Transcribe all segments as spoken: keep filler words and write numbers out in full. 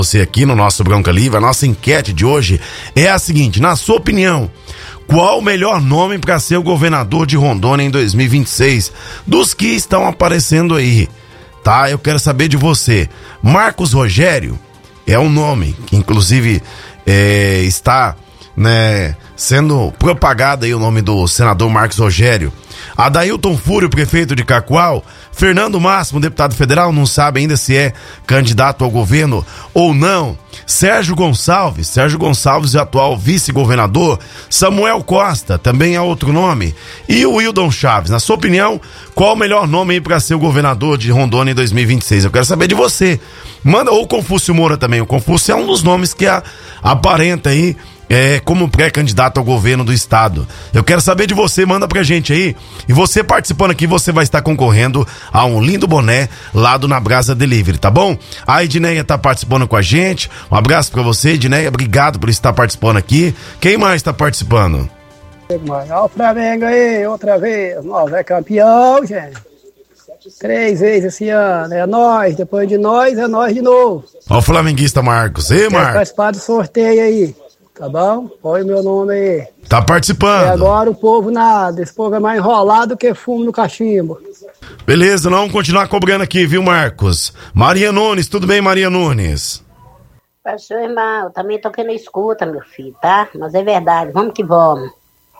Você aqui no nosso Bronca Livre, a nossa enquete de hoje é a seguinte: na sua opinião, qual o melhor nome para ser o governador de Rondônia em dois mil e vinte e seis? Dos que estão aparecendo aí, tá? Eu quero saber de você. Marcos Rogério é um nome que inclusive é, está, né, sendo propagado aí o nome do senador Marcos Rogério. Adailton Fúrio, prefeito de Cacoal. Fernando Máximo, deputado federal, não sabe ainda se é candidato ao governo ou não. Sérgio Gonçalves, Sérgio Gonçalves é atual vice-governador. Samuel Costa, também é outro nome. E o Wildon Chaves, na sua opinião, qual o melhor nome aí para ser o governador de Rondônia em dois mil e vinte e seis? Eu quero saber de você. Manda, ou o Confúcio Moura também. O Confúcio é um dos nomes que a, aparenta aí É, como pré-candidato ao governo do estado. Eu quero saber de você, manda pra gente aí. E você participando aqui, você vai estar concorrendo a um lindo boné lá do Na Brasa Delivery, tá bom? A Edneia tá participando com a gente. Um abraço pra você, Edneia. Obrigado por estar participando aqui. Quem mais tá participando? Olha o Flamengo aí, outra vez. Nós é campeão, gente. Três vezes esse ano. É nós. Depois de nós, é nós de novo. Ó o flamenguista Marcos. Ei, Marcos. Quer participar do sorteio aí. Tá bom? Põe o meu nome aí. Tá participando. E agora o povo nada. Esse povo é mais enrolado que fumo no cachimbo. Beleza, nós vamos continuar cobrando aqui, viu, Marcos? Maria Nunes, tudo bem, Maria Nunes? Pastor irmão, eu também tô aqui na escuta, meu filho, tá? Mas é verdade, vamos que vamos.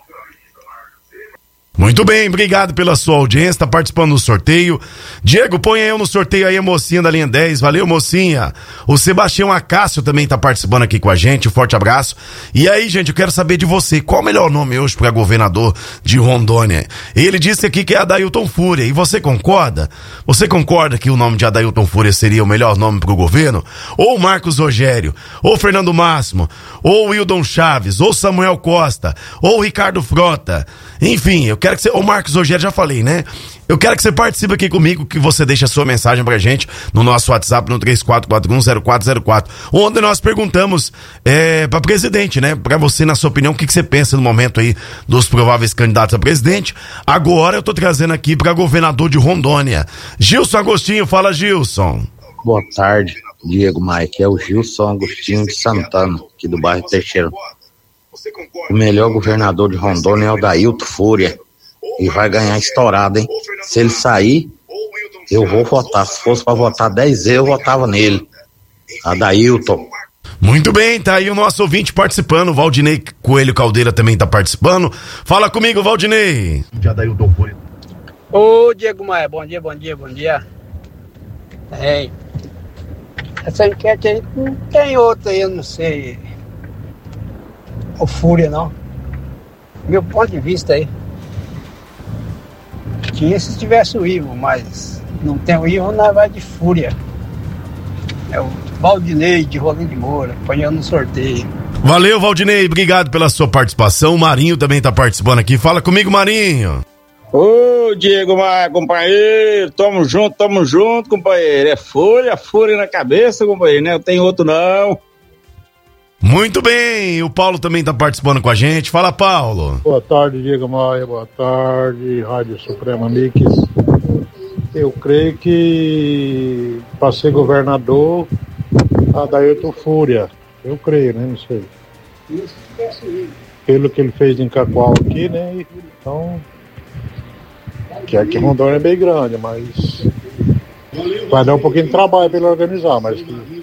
Muito bem, obrigado pela sua audiência, tá participando do sorteio. Diego, põe eu no sorteio aí a mocinha da linha dez, valeu, mocinha. O Sebastião Acácio também tá participando aqui com a gente, um forte abraço. E aí, gente, eu quero saber de você, qual o melhor nome hoje para governador de Rondônia? Ele disse aqui que é Adailton Fúria, e você concorda? Você concorda que o nome de Adailton Fúria seria o melhor nome pro governo? Ou Marcos Rogério, ou Fernando Máximo, ou Wildon Chaves, ou Samuel Costa, ou Ricardo Frota? Enfim, eu quero que você... Ô Marcos Rogério, já falei, né? Eu quero que você participe aqui comigo, que você deixe a sua mensagem pra gente no nosso WhatsApp, no três quatro quatro um zero quatro zero quatro. Onde nós perguntamos é, pra presidente, né? Pra você, na sua opinião, o que, que você pensa no momento aí dos prováveis candidatos a presidente. Agora eu tô trazendo aqui pra governador de Rondônia. Gilson Agostinho, fala, Gilson. Boa tarde, Diego Mike. É o Gilson Agostinho de Santana, aqui do bairro Teixeira. O melhor governador de Rondônia é o Adailton Fúria. E vai ganhar estourado, hein? Se ele sair, eu vou votar. Se fosse pra votar dez vezes, eu votava nele. Adailton. Muito bem, tá aí o nosso ouvinte participando. O Valdinei Coelho Caldeira também tá participando. Fala comigo, Valdinei. Ô, Diego Maia, bom dia, bom dia, bom dia. Tem. Essa enquete aí não tem outra aí, eu não sei. O Fúria, não. Meu ponto de vista aí. Tinha se tivesse o Ivo, mas não tem o Ivo, nós vai de Fúria. É o Valdinei de Rolim de Moura, apanhando no sorteio. Valeu, Valdinei, obrigado pela sua participação. O Marinho também tá participando aqui. Fala comigo, Marinho. Ô, Diego Maia, companheiro, tamo junto, tamo junto, companheiro. É Fúria, Fúria na cabeça, companheiro, né? Não tem outro não. Muito bem, o Paulo também tá participando com a gente. Fala, Paulo. Boa tarde, Diego Maia, boa tarde, Rádio Suprema Mix. Eu creio que para ser governador, Adailton Fúria. Eu creio, né? Não sei. Pelo que ele fez em Cacoal aqui, né? Então, que aqui em Rondônia é bem grande, mas vai dar um pouquinho de trabalho para ele organizar, mas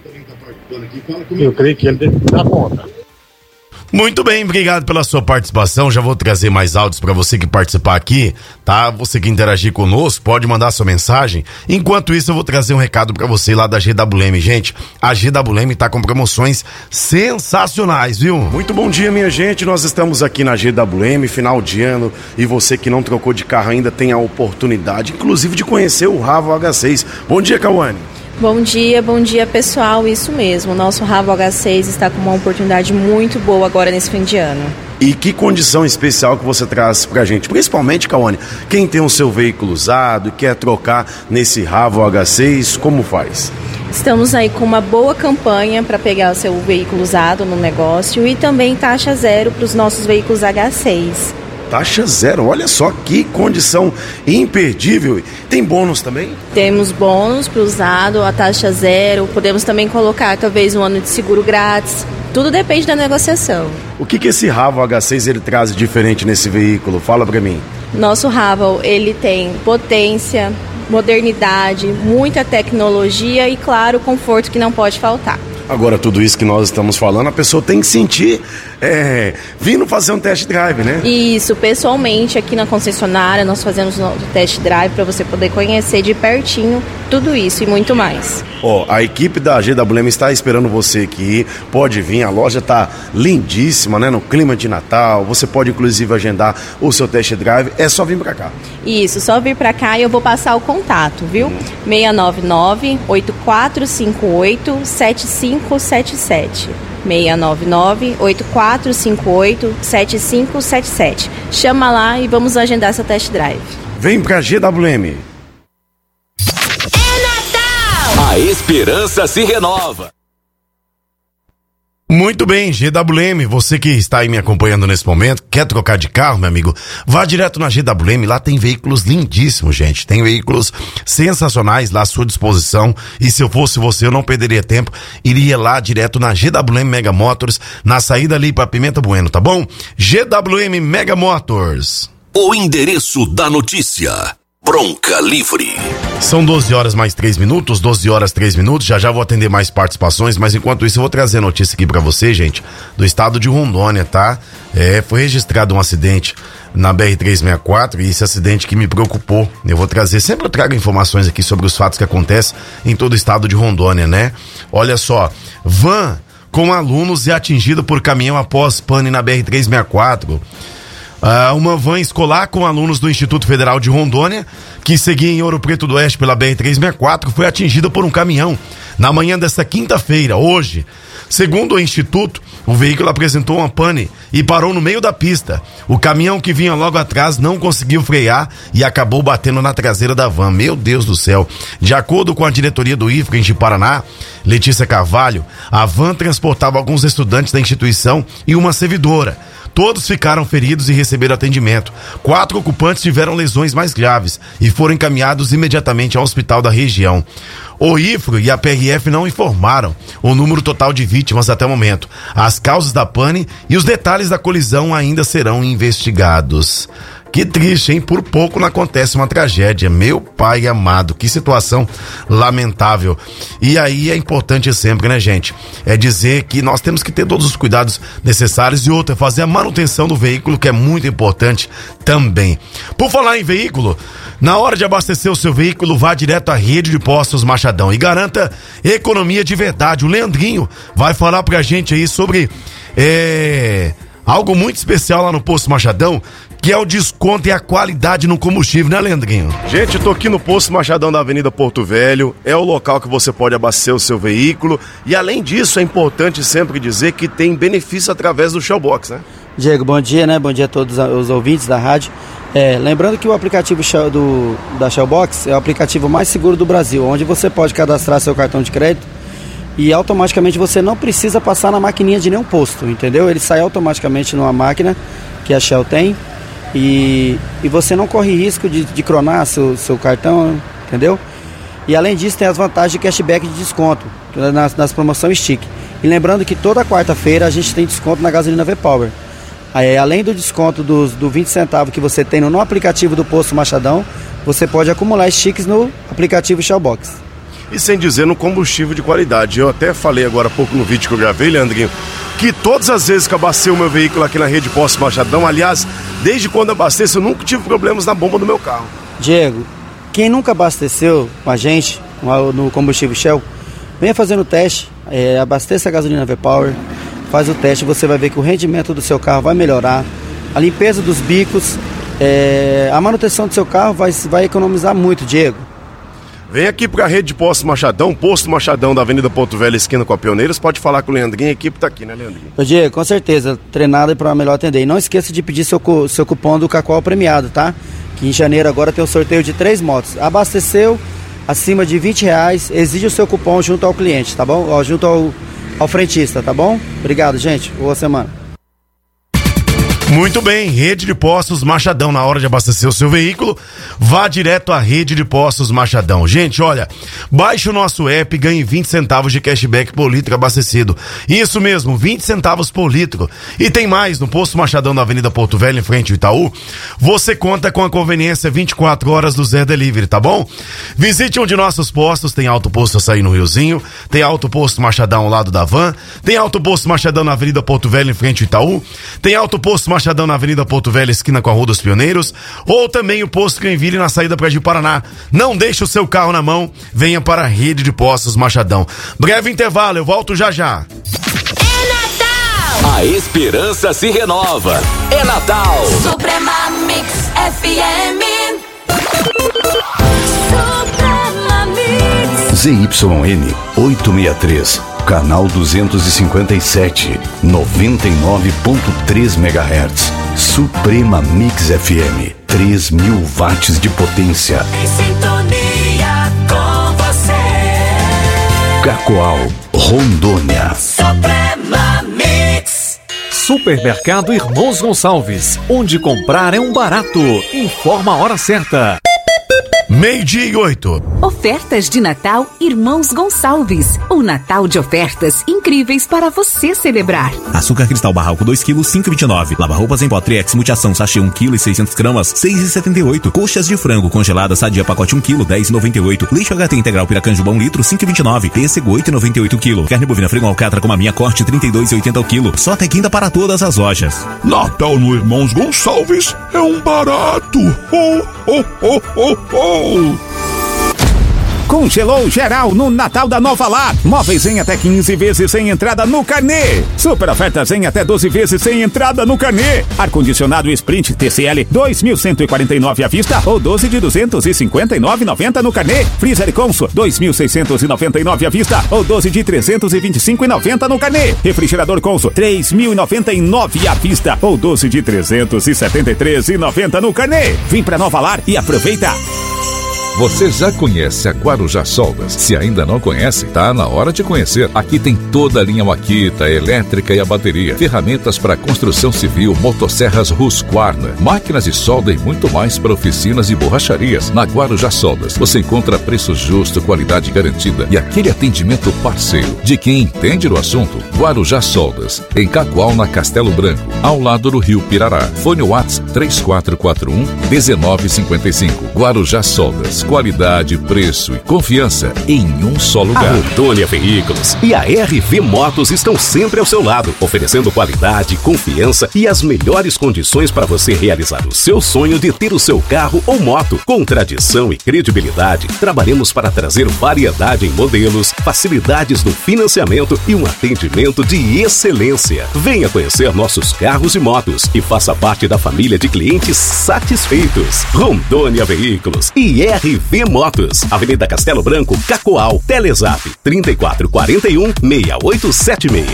eu creio que ele dá conta. Muito bem, obrigado pela sua participação. Já vou trazer mais áudios para você que participar aqui, tá? Você que interagir conosco, pode mandar sua mensagem. Enquanto isso, eu vou trazer um recado para você lá da G W M, gente. A G W M tá com promoções sensacionais, viu? Muito bom dia, minha gente. Nós estamos aqui na G W M, final de ano, e você que não trocou de carro ainda tem a oportunidade, inclusive, de conhecer o Ravo H seis. Bom dia, Cauane. Bom dia, bom dia pessoal, isso mesmo, o nosso Ravo H seis está com uma oportunidade muito boa agora nesse fim de ano. E que condição especial que você traz pra gente, principalmente, Cauane, quem tem o seu veículo usado e quer trocar nesse Ravo H seis, como faz? Estamos aí com uma boa campanha para pegar o seu veículo usado no negócio e também taxa zero para os nossos veículos H seis. taxa zero. Olha só que condição imperdível. Tem bônus também? Temos bônus para usado, a taxa zero. Podemos também colocar talvez um ano de seguro grátis. Tudo depende da negociação. O que que esse Raval H seis ele traz de diferente nesse veículo? Fala para mim. Nosso Raval, ele tem potência, modernidade, muita tecnologia e, claro, conforto que não pode faltar. Agora, tudo isso que nós estamos falando, a pessoa tem que sentir é, vindo fazer um test drive, né? Isso, pessoalmente, aqui na concessionária, nós fazemos o test drive para você poder conhecer de pertinho tudo isso e muito mais. Ó, a equipe da G W M está esperando você aqui, pode vir, a loja tá lindíssima, né? No clima de Natal, você pode inclusive agendar o seu test drive, é só vir pra cá. Isso, só vir pra cá e eu vou passar o contato, viu? Hum. seis nove nove, oito quatro cinco oito, sete cinco sete sete. seis nove nove, oito quatro cinco oito, sete cinco sete sete. Chama lá e vamos agendar seu test drive. Vem pra G W M. A esperança se renova. Muito bem, G W M, você que está aí me acompanhando nesse momento, quer trocar de carro, meu amigo? Vá direto na G W M, lá tem veículos lindíssimos, gente. Tem veículos sensacionais lá à sua disposição. E se eu fosse você, eu não perderia tempo, iria lá direto na G W M Mega Motors, na saída ali para Pimenta Bueno, tá bom? G W M Mega Motors. O endereço da notícia. Bronca Livre. São doze horas mais três minutos, doze horas três minutos, já já vou atender mais participações, mas enquanto isso eu vou trazer a notícia aqui pra você, gente, do estado de Rondônia, tá? É, foi registrado um acidente na B R trezentos e sessenta e quatro e esse acidente que me preocupou, eu vou trazer, sempre eu trago informações aqui sobre os fatos que acontecem em todo o estado de Rondônia, né? Olha só, van com alunos é atingida por caminhão após pane na B R trezentos e sessenta e quatro. Uh, uma van escolar com alunos do Instituto Federal de Rondônia, que seguia em Ouro Preto do Oeste pela B R trezentos e sessenta e quatro, foi atingida por um caminhão na manhã desta quinta-feira, hoje. Segundo o Instituto, o veículo apresentou uma pane e parou no meio da pista. O caminhão que vinha logo atrás não conseguiu frear e acabou batendo na traseira da van. Meu Deus do céu. De acordo com a diretoria do I F R A de Paraná, Letícia Carvalho, a van transportava alguns estudantes da instituição e uma servidora. Todos ficaram feridos e receberam atendimento. Quatro ocupantes tiveram lesões mais graves e foram encaminhados imediatamente ao hospital da região. O I F R A e a P R F não informaram o número total de vítimas até o momento. As causas da pane e os detalhes da colisão ainda serão investigados. Que triste, hein? Por pouco não acontece uma tragédia. Meu pai amado, que situação lamentável. E aí é importante sempre, né, gente? É dizer que nós temos que ter todos os cuidados necessários e outra, fazer a manutenção do veículo, que é muito importante também. Por falar em veículo, na hora de abastecer o seu veículo, vá direto à rede de postos Machadão e garanta economia de verdade. O Leandrinho vai falar pra gente aí sobre é, algo muito especial lá no Posto Machadão, que é o desconto e a qualidade no combustível, né, Leandrinho? Gente, eu tô aqui no Posto Machadão da Avenida Porto Velho, é o local que você pode abastecer o seu veículo e além disso é importante sempre dizer que tem benefício através do Shellbox, né? Diego, bom dia, né? Bom dia a todos os ouvintes da rádio. É, lembrando que o aplicativo Shell do, da Shellbox é o aplicativo mais seguro do Brasil, onde você pode cadastrar seu cartão de crédito e automaticamente você não precisa passar na maquininha de nenhum posto, entendeu? Ele sai automaticamente numa máquina que a Shell tem. E, e você não corre risco de, de cronar seu, seu cartão, entendeu? E além disso tem as vantagens de cashback de desconto nas, nas promoções Stick. E lembrando que toda quarta-feira a gente tem desconto na gasolina V-Power. Aí, além do desconto dos, do vinte centavos que você tem no, no aplicativo do Posto Machadão, você pode acumular sticks no aplicativo Shellbox. E sem dizer no combustível de qualidade. Eu até falei agora há pouco no vídeo que eu gravei, Leandrinho, que todas as vezes que abasteci o meu veículo aqui na rede Posto Machadão, aliás, desde quando abasteço, eu nunca tive problemas na bomba do meu carro. Diego, quem nunca abasteceu com a gente no combustível Shell, venha fazendo o teste, é, abasteça a gasolina V-Power, faz o teste, você vai ver que o rendimento do seu carro vai melhorar, a limpeza dos bicos, é, a manutenção do seu carro vai, vai economizar muito, Diego. Vem aqui pra rede de Posto Machadão, Posto Machadão da Avenida Porto Velho, esquina com a Pioneiros, pode falar com o Leandrinho, a equipe tá aqui, né, Leandrinho? Ô Diego, com certeza, treinado para melhor atender. E não esqueça de pedir seu, seu cupom do Cacau premiado, tá? Que em janeiro agora tem o sorteio de três motos. Abasteceu, acima de vinte reais, exige o seu cupom junto ao cliente, tá bom? Ó, junto ao, ao frentista, tá bom? Obrigado, gente. Boa semana. Muito bem, Rede de Postos Machadão. Na hora de abastecer o seu veículo, vá direto à Rede de Postos Machadão. Gente, olha, baixe o nosso app e ganhe vinte centavos de cashback por litro abastecido. Isso mesmo, vinte centavos por litro. E tem mais, no Posto Machadão da Avenida Porto Velho, em frente ao Itaú, você conta com a conveniência vinte e quatro horas do Zé Delivery, tá bom? Visite um de nossos postos, tem Alto Posto Açaí no Riozinho, tem Alto Posto Machadão ao lado da Van, tem Alto Posto Machadão na Avenida Porto Velho, em frente ao Itaú, tem Alto Posto Machadão na Avenida Porto Velho, esquina com a Rua dos Pioneiros, ou também o Posto Canville na saída para Ji-Paraná. Não deixe o seu carro na mão, venha para a Rede de Postos Machadão. Breve intervalo, eu volto já já. A esperança se renova. É Natal. Suprema Mix F M. Suprema Mix. Z Y N oitocentos e sessenta e três, canal duzentos e cinquenta e sete, noventa e nove ponto três megahertz. Suprema Mix F M, três mil watts de potência. Em sintonia com você. Cacoal, Rondônia. Suprema Mix. Supermercado Irmãos Gonçalves, onde comprar é um barato. Informa a hora certa. Meio-dia e oito. Ofertas de Natal Irmãos Gonçalves. Um Natal de ofertas incríveis para você celebrar. Açúcar cristal barralco dois quilos, cinco e vinte e nove. Lava-roupas em pó Triex multiação sachê um quilo e seiscentos gramas, seis e setenta e oito. Coxas de frango congelada sadia pacote um quilo, dez e noventa e oito. Lixo H T integral Piracanjuba um litro, cinco e vinte e nove. Pêssego oito e noventa e oito quilo. Carne bovina frango alcatra com a minha corte trinta e dois e oitenta o quilo. Só até quinta para todas as lojas. Natal no Irmãos Gonçalves é um barato. Oh, oh, oh, oh, oh. Congelou geral no Natal da Nova Lar. Móveis em até quinze vezes sem entrada no carnê. Super ofertas em até doze vezes sem entrada no carnê. Ar-condicionado Sprint T C L dois mil cento e quarenta e nove à vista ou doze de duzentos e cinquenta e nove reais e noventa centavos no carnê. Freezer Consul dois mil seiscentos e noventa e nove à vista ou doze de trezentos e vinte e cinco reais e noventa centavos no carnê. Refrigerador Consul três mil e noventa e nove à vista ou doze de trezentos e setenta e três reais e noventa centavos no carnê. Vem pra Nova Lar e aproveita. Você já conhece a Guarujá Soldas? Se ainda não conhece, tá na hora de conhecer. Aqui tem toda a linha Makita, a elétrica e a bateria, ferramentas para construção civil, motosserras Husqvarna, máquinas de solda e muito mais para oficinas e borracharias. Na Guarujá Soldas, você encontra preço justo, qualidade garantida e aquele atendimento parceiro de quem entende do assunto. Guarujá Soldas, em Cacoal, na Castelo Branco, ao lado do Rio Pirará. Fone WhatsApp três quatro quatro um, um nove cinco cinco. Guarujá Soldas. Qualidade, preço e confiança em um só lugar. A Rondônia Veículos e a R V Motos estão sempre ao seu lado, oferecendo qualidade, confiança e as melhores condições para você realizar o seu sonho de ter o seu carro ou moto. Com tradição e credibilidade, trabalhamos para trazer variedade em modelos, facilidades no financiamento e um atendimento de excelência. Venha conhecer nossos carros e motos e faça parte da família de clientes satisfeitos. Rondônia Veículos e R V Motos, Avenida Castelo Branco, Cacoal, Telezap trinta e quatro quarenta e um, seis oito sete seis.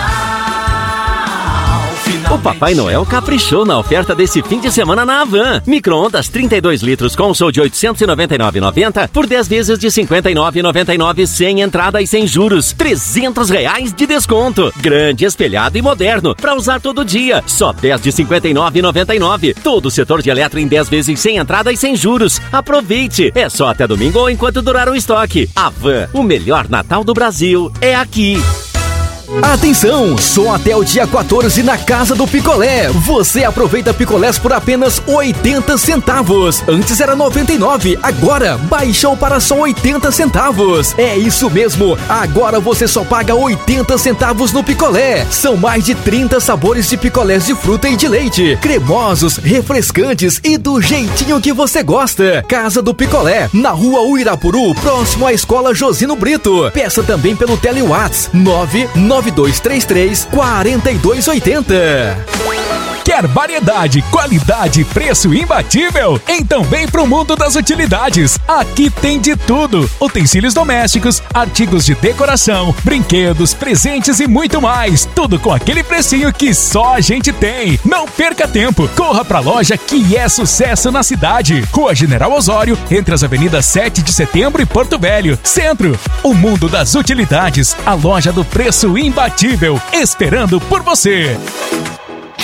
O Papai Noel caprichou na oferta desse fim de semana na Havan. Micro-ondas trinta e dois litros Consul de oitocentos e noventa e nove reais e noventa centavos por dez vezes de cinquenta e nove reais e noventa e nove centavos sem entrada e sem juros. trezentos reais de desconto. Grande, espelhado e moderno. Para usar todo dia. Só dez de cinquenta e nove reais e noventa e nove centavos. Todo o setor de eletro em dez vezes sem entrada e sem juros. Aproveite. É só até domingo ou enquanto durar o estoque. Havan, o melhor Natal do Brasil é aqui. Atenção! Só até o dia quatorze na Casa do Picolé. Você aproveita picolés por apenas oitenta centavos. Antes era noventa e nove, agora baixou para só oitenta centavos. É isso mesmo, agora você só paga oitenta centavos no picolé. São mais de trinta sabores de picolés de fruta e de leite. Cremosos, refrescantes e do jeitinho que você gosta. Casa do Picolé, na rua Uirapuru, próximo à Escola Josino Brito. Peça também pelo Telewhats nove nove dois três três, quatro dois oito zero. Quer variedade, qualidade e preço imbatível? Então vem pro mundo das utilidades. Aqui tem de tudo: utensílios domésticos, artigos de decoração, brinquedos, presentes e muito mais. Tudo com aquele precinho que só a gente tem. Não perca tempo, corra pra loja que é sucesso na cidade. Rua General Osório, entre as avenidas sete de setembro e Porto Velho. Centro, o mundo das utilidades, a loja do preço imbatível, esperando por você.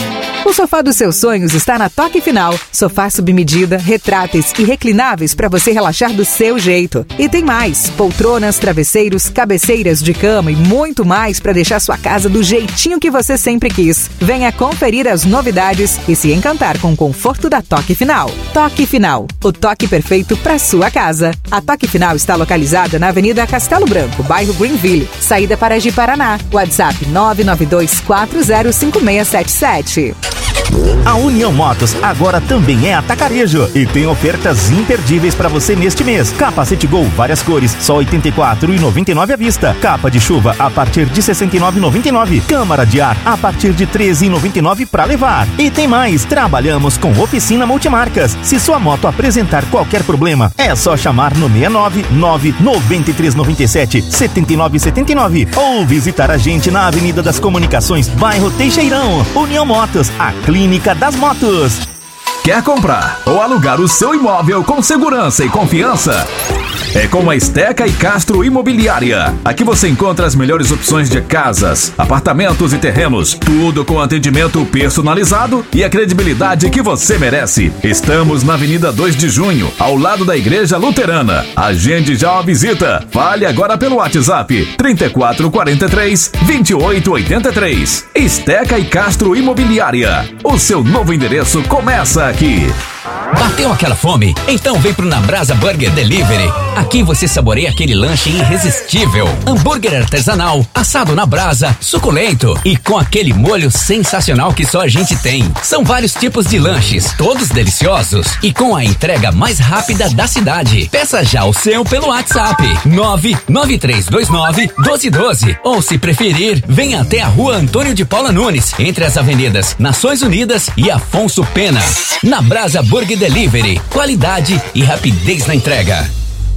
O sofá dos seus sonhos está na Toque Final. Sofá sob medida, retráteis e reclináveis para você relaxar do seu jeito. E tem mais: poltronas, travesseiros, cabeceiras de cama e muito mais para deixar sua casa do jeitinho que você sempre quis. Venha conferir as novidades e se encantar com o conforto da Toque Final. Toque Final, o toque perfeito para sua casa. A Toque Final está localizada na Avenida Castelo Branco, bairro Greenville, saída para Ji-Paraná. WhatsApp nove nove dois quatro zero cinco seis sete sete. A União Motos agora também é atacarejo e tem ofertas imperdíveis para você neste mês. Capacete Gol, várias cores, só oitenta e quatro reais e noventa e nove centavos à vista. Capa de chuva a partir de sessenta e nove reais e noventa e nove centavos. Câmara de ar a partir de treze reais e noventa e nove centavos para levar. E tem mais, trabalhamos com oficina multimarcas. Se sua moto apresentar qualquer problema, é só chamar no seis nove nove nove três nove sete sete nove sete nove ou visitar a gente na Avenida das Comunicações, bairro Teixeirão. União Motos, a clínica das motos. Quer comprar ou alugar o seu imóvel com segurança e confiança? É com a Esteca e Castro Imobiliária. Aqui você encontra as melhores opções de casas, apartamentos e terrenos. Tudo com atendimento personalizado e a credibilidade que você merece. Estamos na Avenida dois de junho, ao lado da Igreja Luterana. Agende já uma visita. Fale agora pelo WhatsApp trinta e quatro quarenta e três, vinte e oito oitenta e três. Esteca e Castro Imobiliária. O seu novo endereço começa aqui. Bateu aquela fome? Então vem pro Nabrasa Burger Delivery. Aqui você saboreia aquele lanche irresistível. Hambúrguer artesanal, assado na brasa, suculento e com aquele molho sensacional que só a gente tem. São vários tipos de lanches, todos deliciosos e com a entrega mais rápida da cidade. Peça já o seu pelo WhatsApp nove nove três dois nove um dois um dois ou, se preferir, venha até a Rua Antônio de Paula Nunes, entre as avenidas Nações Unidas e Afonso Pena. Nabrasa Burger Delivery, qualidade e rapidez na entrega.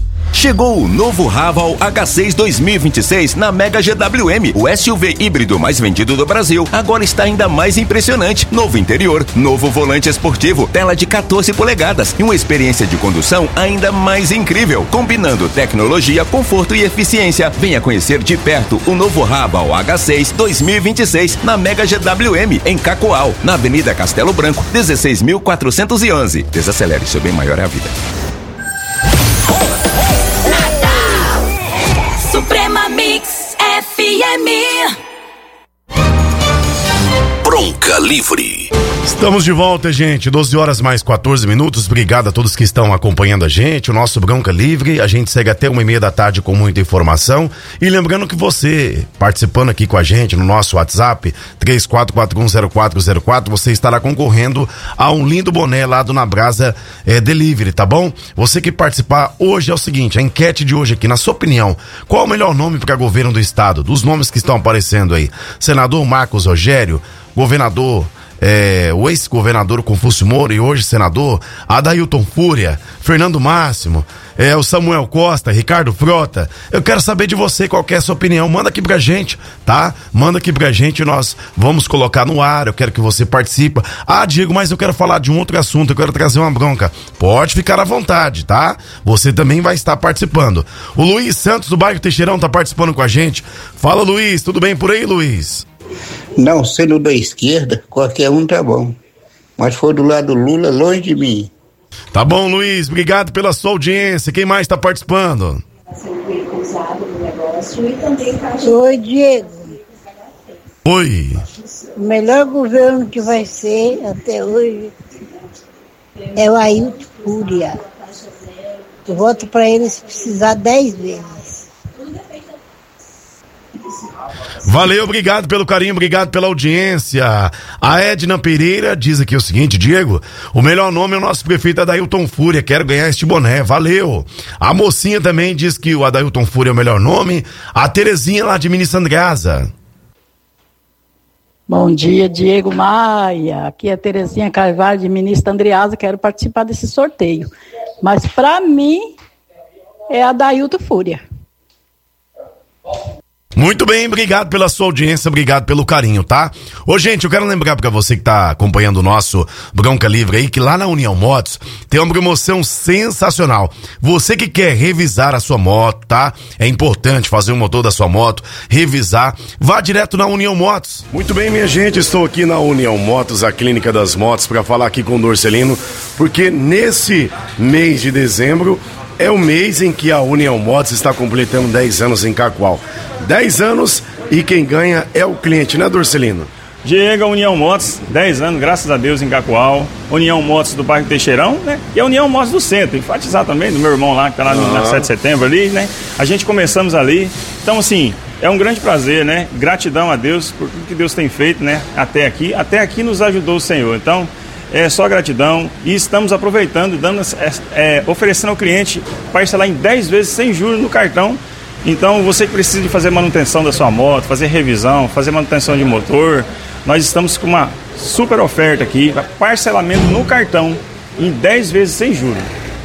Chegou o novo Raval H seis dois mil e vinte e seis na Mega G W M, o S U V híbrido mais vendido do Brasil. Agora está ainda mais impressionante. Novo interior, novo volante esportivo, tela de quatorze polegadas e uma experiência de condução ainda mais incrível, combinando tecnologia, conforto e eficiência. Venha conhecer de perto o novo Raval H seis dois mil e vinte e seis na Mega G W M, em Cacoal, na Avenida Castelo Branco, dezesseis mil quatrocentos e onze. Desacelere, seu bem maior é a vida. Suprema Mix F M. Bronca Livre. Estamos de volta, gente. doze horas mais quatorze minutos. Obrigado a todos que estão acompanhando a gente. O nosso Bronca Livre. A gente segue até uma e meia da tarde com muita informação. E lembrando que você, participando aqui com a gente no nosso WhatsApp, três quatro quatro um zero quatro zero quatro, você estará concorrendo a um lindo boné lá do Nabrasa é, Delivery, tá bom? Você que participar hoje é o seguinte, a enquete de hoje aqui, na sua opinião, qual o melhor nome para governo do estado? Dos nomes que estão aparecendo aí. Senador Marcos Rogério, governador, é, o ex-governador Confúcio Moura e hoje senador Adailton Fúria, Fernando Máximo, é, o Samuel Costa, Ricardo Frota. Eu quero saber de você qual que é a sua opinião. Manda aqui pra gente, tá? Manda aqui pra gente e nós vamos colocar no ar. Eu quero que você participe. Ah, Diego, mas eu quero falar de um outro assunto, eu quero trazer uma bronca. Pode ficar à vontade, tá? Você também vai estar participando. O Luiz Santos do bairro Teixeirão tá participando com a gente. Fala, Luiz, tudo bem por aí, Luiz? Não, sendo da esquerda, qualquer um tá bom. Mas for do lado do Lula, longe de mim. Tá bom, Luiz, obrigado pela sua audiência. Quem mais tá participando? Oi, Diego. Oi. O melhor governo que vai ser até hoje é o Ailton Fúria. Eu voto pra ele se precisar dez vezes. Valeu, obrigado pelo carinho, obrigado pela audiência. A Edna Pereira diz aqui o seguinte, Diego, o melhor nome é o nosso prefeito Adailton Fúria, quero ganhar este boné, valeu. A mocinha também diz que o Adailton Fúria é o melhor nome. A Terezinha lá de Ministro Andreasa. Bom dia, Diego Maia, aqui é a Terezinha Carvalho de Ministro Andreasa, quero participar desse sorteio, mas pra mim é Adailton Fúria. Muito bem, obrigado pela sua audiência, obrigado pelo carinho, tá? Ô, gente, eu quero lembrar pra você que tá acompanhando o nosso Bronca Livre aí, que lá na União Motos tem uma promoção sensacional. Você que quer revisar a sua moto, tá? É importante fazer o motor da sua moto, revisar, vá direto na União Motos. Muito bem, minha gente, estou aqui na União Motos, a Clínica das Motos, pra falar aqui com o Dorcelino, porque nesse mês de dezembro é o mês em que a União Motos está completando dez anos em Cacoal. dez anos e quem ganha é o cliente, né, Dorcelino? Diego, a União Motos, dez anos, graças a Deus, em Cacoal. União Motos do bairro Teixeirão, né? E a União Motos do centro, enfatizar também, do meu irmão lá, que tá lá no, na sete de setembro ali, né? A gente começamos ali. Então, assim, é um grande prazer, né? Gratidão a Deus por tudo que Deus tem feito, né? Até aqui. Até aqui nos ajudou o Senhor. Então, é só gratidão e estamos aproveitando, dando, é, é, oferecendo ao cliente parcelar em dez vezes sem juros no cartão. Então você que precisa de fazer manutenção da sua moto, fazer revisão, fazer manutenção de motor, nós estamos com uma super oferta aqui, parcelamento no cartão em dez vezes sem juros.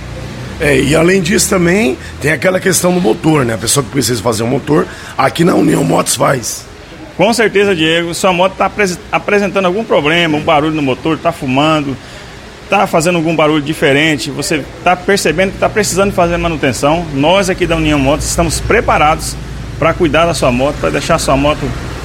É, e além disso também tem aquela questão do motor, né? A pessoa que precisa fazer um motor, aqui na União Motos faz. Com certeza, Diego, sua moto está apresentando algum problema, um barulho no motor, está fumando, está fazendo algum barulho diferente, você está percebendo que está precisando fazer manutenção. Nós aqui da União Motos estamos preparados para cuidar da sua moto, para deixar a sua moto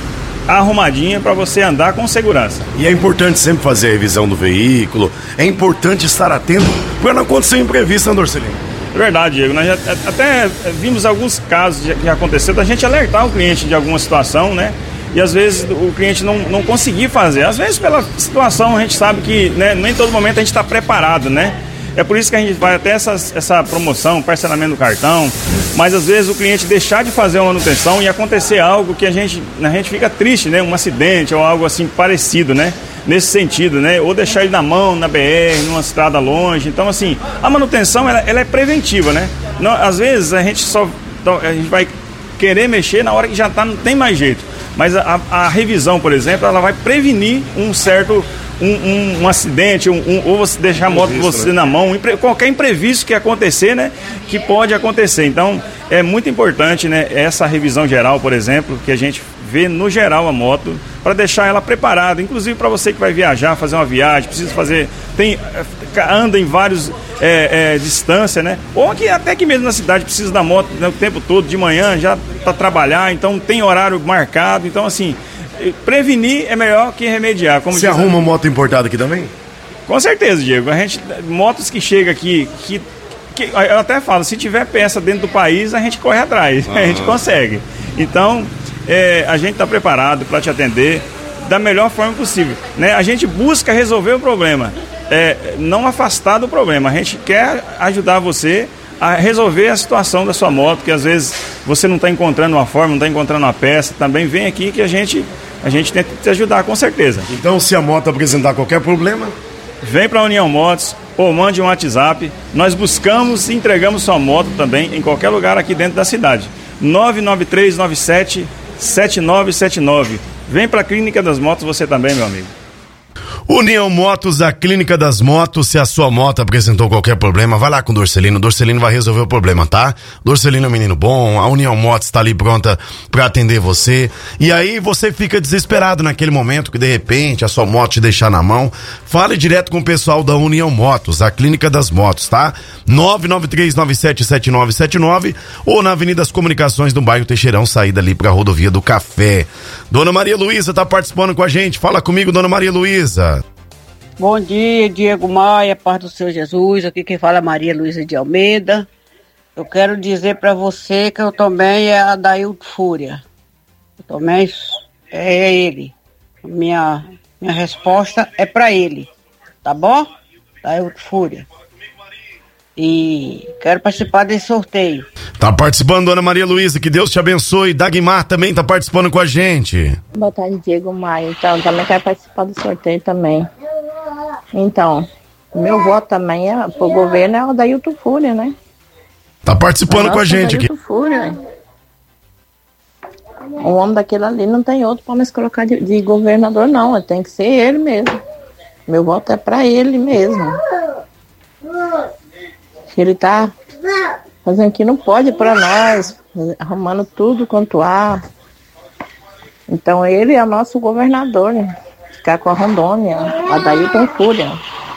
arrumadinha para você andar com segurança. E é importante sempre fazer a revisão do veículo, é importante estar atento para não acontecer imprevisto, né, Dorcelino? É verdade, Diego. Nós já, até vimos alguns casos de, que aconteceu da gente alertar o cliente de alguma situação, né? E às vezes o cliente não, não conseguir fazer. Às vezes pela situação a gente sabe que, né, nem todo momento a gente está preparado, né? É por isso que a gente vai até essa, essa promoção, parcelamento do cartão, mas às vezes o cliente deixar de fazer uma manutenção e acontecer algo que a gente, a gente fica triste, né? Um acidente ou algo assim parecido, né? Nesse sentido, né? Ou deixar ele na mão, na B R, numa estrada longe. Então, assim, a manutenção, ela, ela é preventiva, né? Não, às vezes a gente só a gente vai querer mexer na hora que já tá, não tem mais jeito. Mas a, a revisão, por exemplo, ela vai prevenir um certo um, um, um acidente, um, um, ou você deixar a moto você, né, na mão, impre, qualquer imprevisto que acontecer, né, que pode acontecer. Então, é muito importante, né, essa revisão geral, por exemplo, que a gente vê no geral a moto, para deixar ela preparada, inclusive para você que vai viajar, fazer uma viagem, precisa fazer, tem, anda em vários é, é, distância, né? Ou que até que mesmo na cidade precisa da moto, né, o tempo todo, de manhã, já para trabalhar, então tem horário marcado, então assim, prevenir é melhor que remediar. Como você arruma moto importada aqui também? Com certeza, Diego. A gente, motos que chegam aqui, que, que eu até falo, se tiver peça dentro do país, a gente corre atrás, ah. a gente consegue. Então, É, a gente está preparado para te atender da melhor forma possível, né? A gente busca resolver o problema, é, não afastar do problema. A gente quer ajudar você a resolver a situação da sua moto, que às vezes você não está encontrando uma forma, não está encontrando uma peça. Também vem aqui que a gente, a gente tenta te ajudar, com certeza. Então, se a moto apresentar qualquer problema, vem para a União Motos ou mande um WhatsApp. Nós buscamos e entregamos sua moto também em qualquer lugar aqui dentro da cidade. nove nove três nove sete sete nove sete nove. Vem pra Clínica das Motos você também, meu amigo. União Motos, a Clínica das Motos. Se a sua moto apresentou qualquer problema, vai lá com o Dorcelino. O Dorcelino vai resolver o problema, tá? Dorcelino é um menino bom, a União Motos tá ali pronta pra atender você. E aí você fica desesperado naquele momento que de repente a sua moto te deixar na mão. Fale direto com o pessoal da União Motos, a Clínica das Motos, tá? nove nove três nove sete sete nove sete nove ou na Avenida das Comunicações do bairro Teixeirão, saída ali pra Rodovia do Café. Dona Maria Luísa tá participando com a gente. Fala comigo, Dona Maria Luísa. Bom dia, Diego Maia, paz do Senhor Jesus. Aqui quem fala é Maria Luísa de Almeida. Eu quero dizer para você que eu também é a Dailton Fúria. Eu também é ele. Minha, minha resposta é para ele, tá bom? Dailton Fúria. E quero participar desse sorteio. Tá participando, Dona Maria Luísa, que Deus te abençoe. Dagmar também tá participando com a gente. Boa tarde, Diego Maia. Então, também quero participar do sorteio também. Então, meu voto também é pro governo é o Dailton Fúria, né? Tá participando com a gente aqui. Fúria. O homem daquele ali não tem outro pra mais colocar de, de governador, não. Tem que ser ele mesmo. Meu voto é pra ele mesmo. Ele tá fazendo que não pode pra nós, arrumando tudo quanto há, Então ele é o nosso governador, né? Ficar com a Rondônia, Adailton Fúria.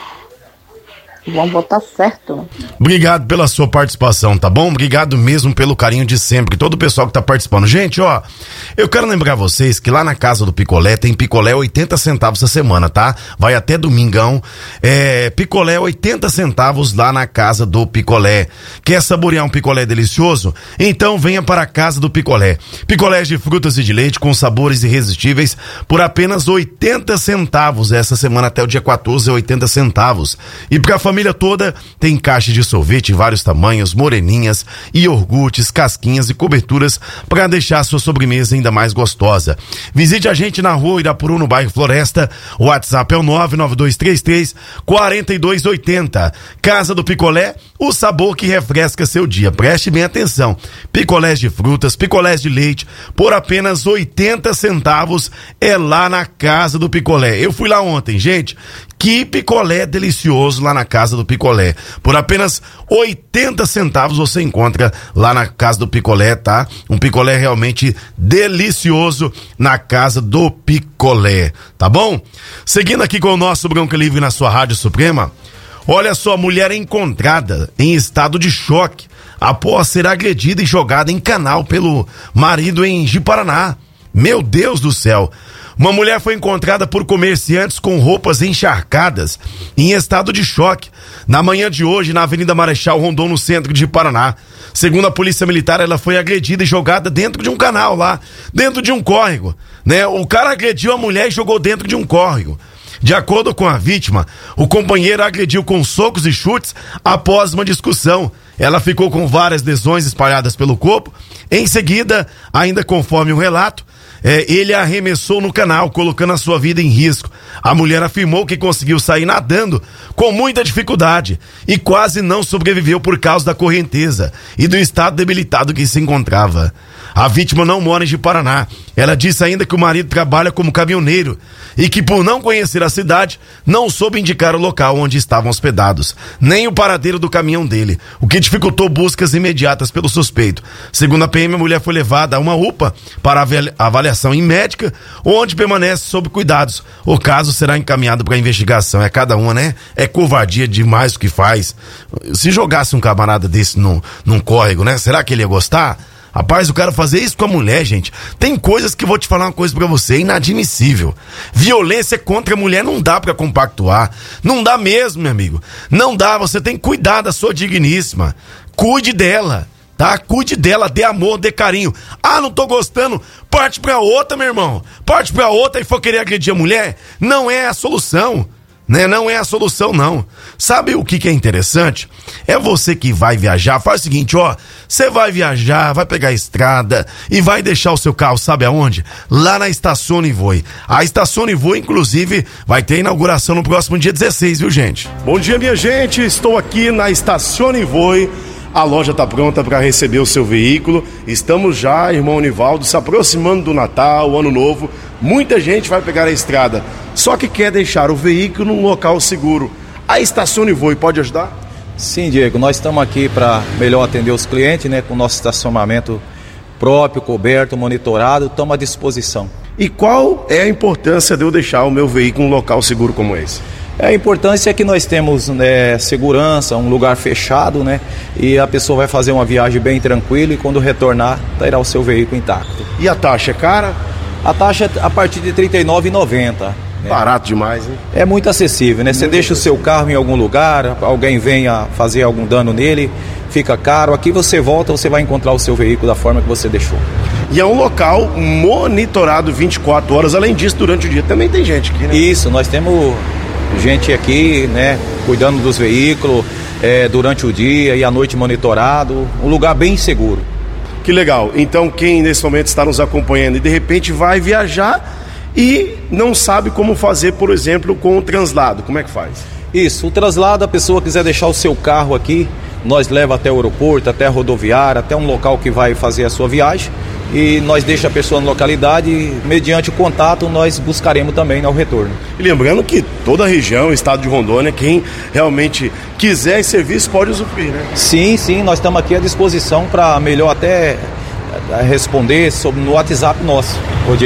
Vamos votar certo. Obrigado pela sua participação, tá bom? Obrigado mesmo pelo carinho de sempre, todo o pessoal que tá participando. Gente, ó, eu quero lembrar vocês que lá na Casa do Picolé tem picolé oitenta centavos a semana, tá? Vai até domingão, é, picolé oitenta centavos lá na Casa do Picolé. Quer saborear um picolé delicioso? Então venha para a Casa do Picolé. Picolés de frutas e de leite com sabores irresistíveis por apenas oitenta centavos. Essa semana até o dia quatorze é oitenta centavos. E pra família toda tem caixa de sorvete em vários tamanhos, moreninhas, iogurtes, casquinhas e coberturas para deixar a sua sobremesa ainda mais gostosa. Visite a gente na rua Irapuru, no bairro Floresta. O WhatsApp é o nove nove dois três três, quatro dois oito zero. Casa do Picolé, o sabor que refresca seu dia. Preste bem atenção. Picolés de frutas, picolés de leite, por apenas oitenta centavos é lá na Casa do Picolé. Eu fui lá ontem, gente. Que picolé delicioso lá na Casa do Picolé. Por apenas oitenta centavos você encontra lá na Casa do Picolé, tá? Um picolé realmente delicioso na Casa do Picolé, tá bom? Seguindo aqui com o nosso Bronca Livre na sua Rádio Suprema. Olha só, mulher é encontrada em estado de choque após ser agredida e jogada em canal pelo marido em Ji-Paraná. Meu Deus do céu! Uma mulher foi encontrada por comerciantes com roupas encharcadas em estado de choque na manhã de hoje na Avenida Marechal Rondon, no centro de Paraná. Segundo a Polícia Militar, ela foi agredida e jogada dentro de um canal lá, dentro de um córrego, né? O cara agrediu a mulher e jogou dentro de um córrego. De acordo com a vítima, o companheiro a agrediu com socos e chutes após uma discussão. Ela ficou com várias lesões espalhadas pelo corpo. Em seguida, ainda conforme o relato, É, ele a arremessou no canal, colocando a sua vida em risco. A mulher afirmou que conseguiu sair nadando com muita dificuldade e quase não sobreviveu por causa da correnteza e do estado debilitado que se encontrava. A vítima não mora em Ji-Paraná. Ela disse ainda que o marido trabalha como caminhoneiro e que, por não conhecer a cidade, não soube indicar o local onde estavam hospedados, nem o paradeiro do caminhão dele, o que dificultou buscas imediatas pelo suspeito. Segundo a P M, a mulher foi levada a uma U P A para avaliação em médica, onde permanece sob cuidados. O caso será encaminhado para investigação. É cada uma, né? É covardia demais o que faz. Se jogasse um camarada desse num, num córrego, né? Será que ele ia gostar? Rapaz, o cara fazer isso com a mulher, gente, tem coisas que eu vou te falar uma coisa pra você, inadmissível. Violência contra a mulher não dá pra compactuar. Não dá mesmo, meu amigo. Não dá, você tem que cuidar da sua digníssima. Cuide dela, tá? Cuide dela, dê amor, dê carinho. Ah, não tô gostando, parte pra outra, meu irmão. Parte pra outra e for querer agredir a mulher, não é a solução. Né? Não é a solução, não. Sabe o que, que é interessante? É você que vai viajar, faz o seguinte, ó, você vai viajar, vai pegar a estrada e vai deixar o seu carro, sabe aonde? Lá na Estacione e Voe. A Estacione e Voe, inclusive, vai ter inauguração no próximo dia dezesseis, viu, gente? Bom dia, minha gente, estou aqui na Estacione e Voe. A loja está pronta para receber o seu veículo. Estamos já, irmão Nivaldo, se aproximando do Natal, Ano Novo. Muita gente vai pegar a estrada, só que quer deixar o veículo num local seguro. A Estacione e Voe pode ajudar? Sim, Diego, nós estamos aqui para melhor atender os clientes, né? Com o nosso estacionamento próprio, coberto, monitorado, estamos à disposição. E qual é a importância de eu deixar o meu veículo num local seguro como esse? A importância é que nós temos, né, segurança, um lugar fechado, né? E a pessoa vai fazer uma viagem bem tranquila e quando retornar, terá o seu veículo intacto. E a taxa é cara? A taxa é a partir de trinta e nove reais e noventa centavos. Né? Barato demais, hein? É muito acessível, né? Você deixa o seu carro em algum lugar, alguém venha fazer algum dano nele, fica caro. Aqui você volta, você vai encontrar o seu veículo da forma que você deixou. E é um local monitorado vinte e quatro horas. Além disso, durante o dia também tem gente aqui, né? Isso, nós temos gente aqui, né, cuidando dos veículos é, durante o dia e à noite monitorado, um lugar bem seguro. Que legal, então quem nesse momento está nos acompanhando e de repente vai viajar e não sabe como fazer, por exemplo, com o translado, como é que faz? Isso, o translado, a pessoa quiser deixar o seu carro aqui, nós leva até o aeroporto, até a rodoviária, até um local que vai fazer a sua viagem e nós deixa a pessoa na localidade e, mediante o contato, nós buscaremos também ao retorno. E lembrando que toda a região, estado de Rondônia, quem realmente quiser esse serviço pode usufruir, né? Sim, sim, nós estamos aqui à disposição para melhor até responder sobre, no WhatsApp nosso, ô Diego.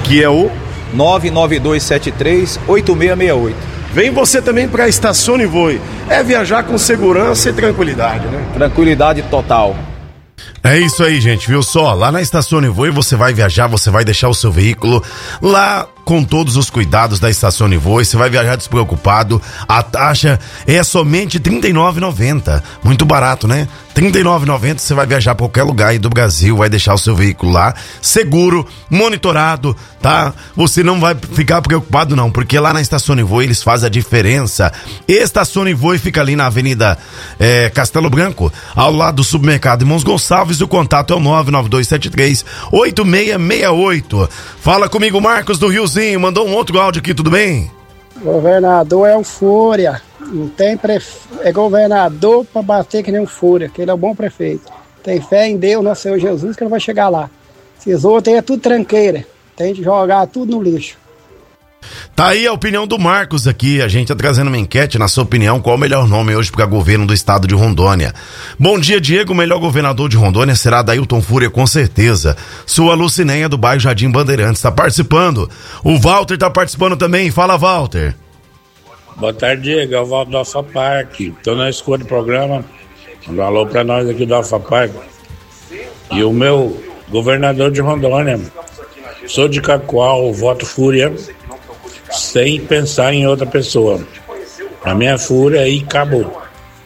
que é o nove nove dois sete três oito seis seis oito. Vem você também para a Estacione Voe. É viajar com segurança e tranquilidade, né? Tranquilidade total. É isso aí, gente, viu só? Lá na Estacione Voe você vai viajar, você vai deixar o seu veículo lá com todos os cuidados da Estacione Voe, você vai viajar despreocupado. A taxa é somente trinta e nove reais e noventa centavos. Muito barato, né? trinta e nove reais e noventa centavos, você vai viajar para qualquer lugar aí do Brasil, vai deixar o seu veículo lá, seguro, monitorado, tá? Você não vai ficar preocupado não, porque lá na Estacione Voe eles fazem a diferença. Estacione Voe fica ali na Avenida é, Castelo Branco, ao lado do supermercado Irmãos Gonçalves. O contato é o nove nove dois sete três oito seis seis oito. Fala comigo, Marcos do Riozinho, mandou um outro áudio aqui, tudo bem? Governador é um fúria, não tem prefe... é governador pra bater que nem um fúria, que ele é um bom prefeito. Tem fé em Deus, nosso Senhor Jesus, que ele vai chegar lá. Esses outros aí é tudo tranqueira, tem de jogar tudo no lixo. Tá aí a opinião do Marcos aqui, a gente tá trazendo uma enquete, na sua opinião, qual o melhor nome hoje para governo do estado de Rondônia? Bom dia, Diego, o melhor governador de Rondônia será Dailton Fúria, com certeza. Sua Lucinéia do bairro Jardim Bandeirantes tá participando. O Walter tá participando também, fala, Walter. Boa tarde, Diego, é o Walter do Alfa Parque, tô na escuta do programa, um alô pra nós aqui do Alfa Parque. E o meu governador de Rondônia, sou de Cacoal, voto Fúria, sem pensar em outra pessoa. A minha fúria aí acabou.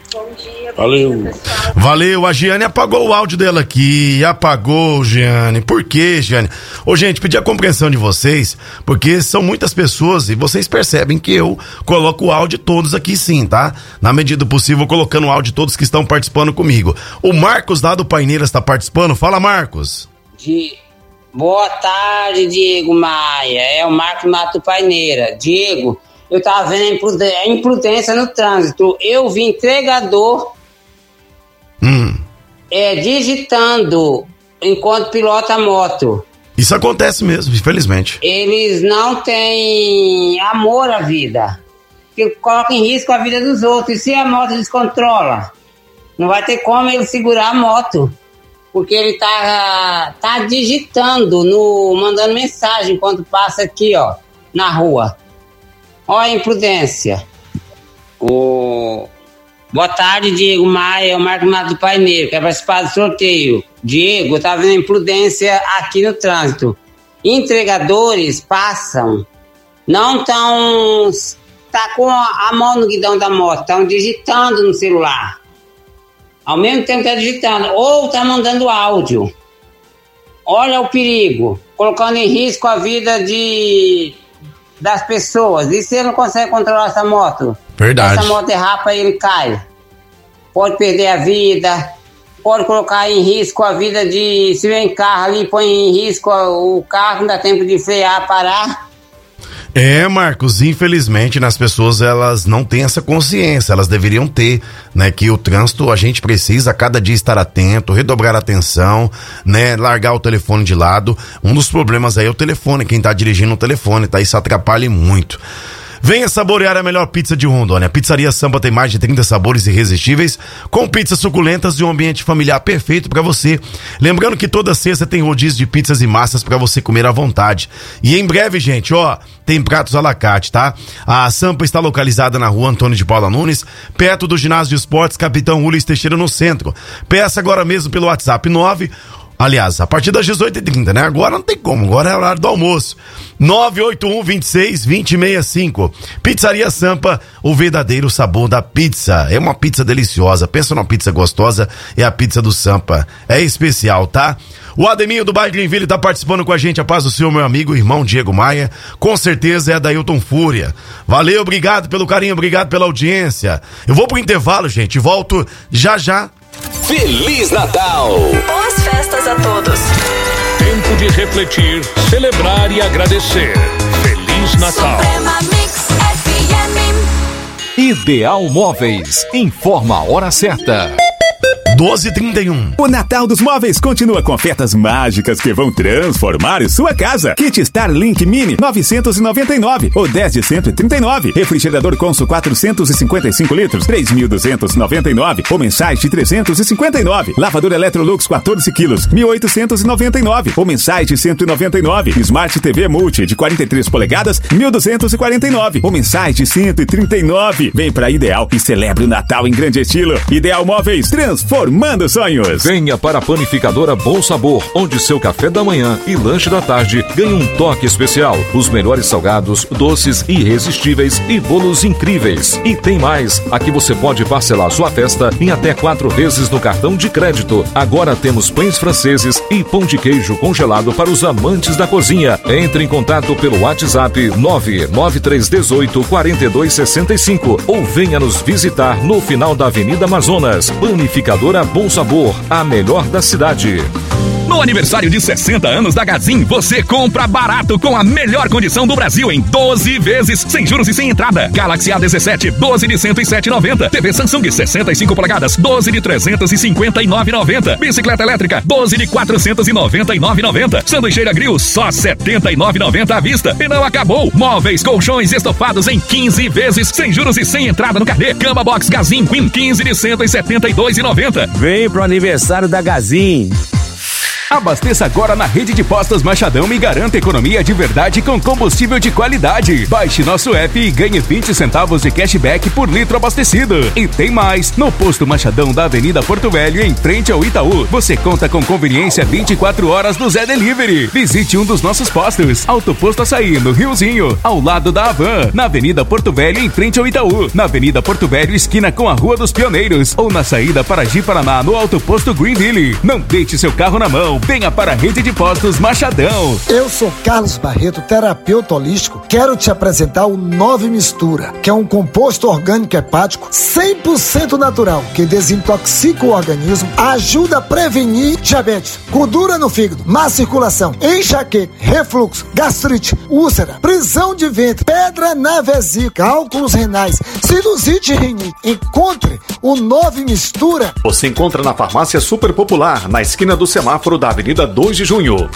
Valeu. Valeu, a Giane apagou o áudio dela aqui, apagou, Giane. Por quê, Giane? Ô, gente, pedi a compreensão de vocês, porque são muitas pessoas e vocês percebem que eu coloco o áudio todos aqui sim, tá? Na medida do possível, colocando o áudio todos que estão participando comigo. O Marcos lá do Paineiras está participando. Fala, Marcos. De... Boa tarde, Diego Maia. É o Marcos Mato Paineira. Diego, eu tava vendo a imprudência no trânsito. Eu vi entregador hum. é, digitando enquanto pilota a moto. Isso acontece mesmo, infelizmente. Eles não têm amor à vida. Que coloca em risco a vida dos outros. E se a moto descontrola, não vai ter como ele segurar a moto. Porque ele tá, tá digitando, no, mandando mensagem enquanto passa aqui, ó, na rua. Olha a imprudência. O... Boa tarde, Diego Maia, é o Marco Mato do Paineiro, quer participar do sorteio. Diego, tá vendo a imprudência aqui no trânsito. Entregadores passam, não estão tá com a mão no guidão da moto, estão digitando no celular. Ao mesmo tempo está digitando, ou está mandando áudio. Olha o perigo, colocando em risco a vida de, das pessoas. E se ele não consegue controlar essa moto? Verdade. Essa moto derrapa e ele cai. Pode perder a vida, pode colocar em risco a vida de... Se vem carro ali, põe em risco o carro, não dá tempo de frear, parar. É, Marcos, infelizmente, as pessoas, elas não têm essa consciência, elas deveriam ter, né, que o trânsito, a gente precisa a cada dia estar atento, redobrar a atenção, né, largar o telefone de lado. Um dos problemas aí é o telefone, quem tá dirigindo o telefone, tá, isso atrapalha muito. Venha saborear a melhor pizza de Rondônia. A Pizzaria Sampa tem mais de trinta sabores irresistíveis, com pizzas suculentas e um ambiente familiar perfeito para você. Lembrando que toda sexta tem rodízio de pizzas e massas para você comer à vontade. E em breve, gente, ó, tem pratos à la carte, tá? A Sampa está localizada na rua Antônio de Paula Nunes, perto do ginásio de esportes Capitão Ulis Teixeira, no centro. Peça agora mesmo pelo WhatsApp nove... Aliás, a partir das dezoito e trinta, né? Agora não tem como, agora é o horário do almoço. nove oito um, vinte e seis, vinte e sessenta e cinco. Pizzaria Sampa, o verdadeiro sabor da pizza. É uma pizza deliciosa. Pensa numa pizza gostosa, é a pizza do Sampa. É especial, tá? O Ademinho do bairro Greenville tá participando com a gente. A paz do Senhor, meu amigo, irmão Diego Maia. Com certeza é a Dailton Fúria. Valeu, obrigado pelo carinho, obrigado pela audiência. Eu vou pro intervalo, gente. Volto já já. Feliz Natal! Boas festas a todos! Tempo de refletir, celebrar e agradecer. Feliz Natal! Suprema Mix F M. Ideal Móveis informa a hora certa. doze e trinta e um. O Natal dos Móveis continua com ofertas mágicas que vão transformar sua casa. Kit Starlink Mini novecentos e noventa e nove ou dez de cento e trinta e nove. Refrigerador Consul quatrocentos e cinquenta e cinco litros três mil duzentos e noventa e nove ou mensais de trezentos e cinquenta e nove. Lavador Electrolux quatorze quilos mil oitocentos e noventa e nove ou mensais de cento e noventa e nove. Smart T V Multi de quarenta e três polegadas mil duzentos e quarenta e nove ou mensais de cento e trinta e nove. Vem pra Ideal e celebre o Natal em grande estilo. Ideal Móveis, transformando sonhos. Venha para a panificadora Bom Sabor, onde seu café da manhã e lanche da tarde ganha um toque especial. Os melhores salgados, doces irresistíveis e bolos incríveis. E tem mais, aqui você pode parcelar sua festa em até quatro vezes no cartão de crédito. Agora temos pães franceses e pão de queijo congelado para os amantes da cozinha. Entre em contato pelo WhatsApp nove nove três um oito quatro dois seis cinco ou venha nos visitar no final da Avenida Amazonas. Panificadora Bom Sabor, a melhor da cidade. No aniversário de sessenta anos da Gazin, você compra barato com a melhor condição do Brasil em doze vezes, sem juros e sem entrada. Galaxy A dezessete, doze de cento e sete reais e noventa centavos. T V Samsung sessenta e cinco polegadas, doze de trezentos e cinquenta e nove reais e noventa centavos. Bicicleta elétrica, doze de quatrocentos e noventa e nove reais e noventa centavos. Sanduicheira Grill, só setenta e nove reais e noventa centavos à vista. E não acabou. Móveis, colchões estofados em quinze vezes, sem juros e sem entrada no carnê. Cama Box Gazin Queen, quinze de cento e setenta e dois reais e noventa centavos. Vem pro aniversário da Gazin. Abasteça agora na rede de postos Machadão e garanta economia de verdade com combustível de qualidade. Baixe nosso app e ganhe vinte centavos de cashback por litro abastecido. E tem mais! No posto Machadão da Avenida Porto Velho, em frente ao Itaú, você conta com conveniência vinte e quatro horas do Zé Delivery. Visite um dos nossos postos. Autoposto Açaí, no Riozinho, ao lado da Havan. Na Avenida Porto Velho, em frente ao Itaú. Na Avenida Porto Velho, esquina com a Rua dos Pioneiros. Ou na saída para Ji-Paraná, no Autoposto Greenville. Não deixe seu carro na mão. Venha para a rede de postos Machadão. Eu sou Carlos Barreto, terapeuta holístico. Quero te apresentar o Nove Mistura, que é um composto orgânico hepático cem por cento natural, que desintoxica o organismo, ajuda a prevenir diabetes, gordura no fígado, má circulação, enxaqueca, refluxo, gastrite, úlcera, prisão de ventre, pedra na vesícula, cálculos renais, sinusite e rinite. Encontre o Nove Mistura. Você encontra na Farmácia Super Popular, na esquina do semáforo da Avenida dois de junho.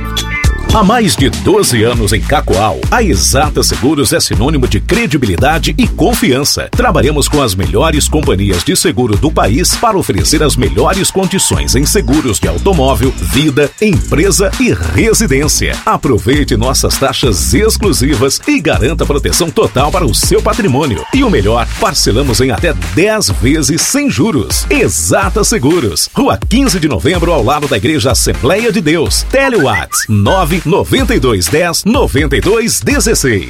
Há mais de doze anos em Cacoal, a Exata Seguros é sinônimo de credibilidade e confiança. Trabalhamos com as melhores companhias de seguro do país para oferecer as melhores condições em seguros de automóvel, vida, empresa e residência. Aproveite nossas taxas exclusivas e garanta proteção total para o seu patrimônio. E o melhor, parcelamos em até dez vezes sem juros. Exata Seguros, Rua quinze de novembro, ao lado da Igreja Assembleia de Deus. Telewatts nove noventa e dois dez noventa e dois dezesseis.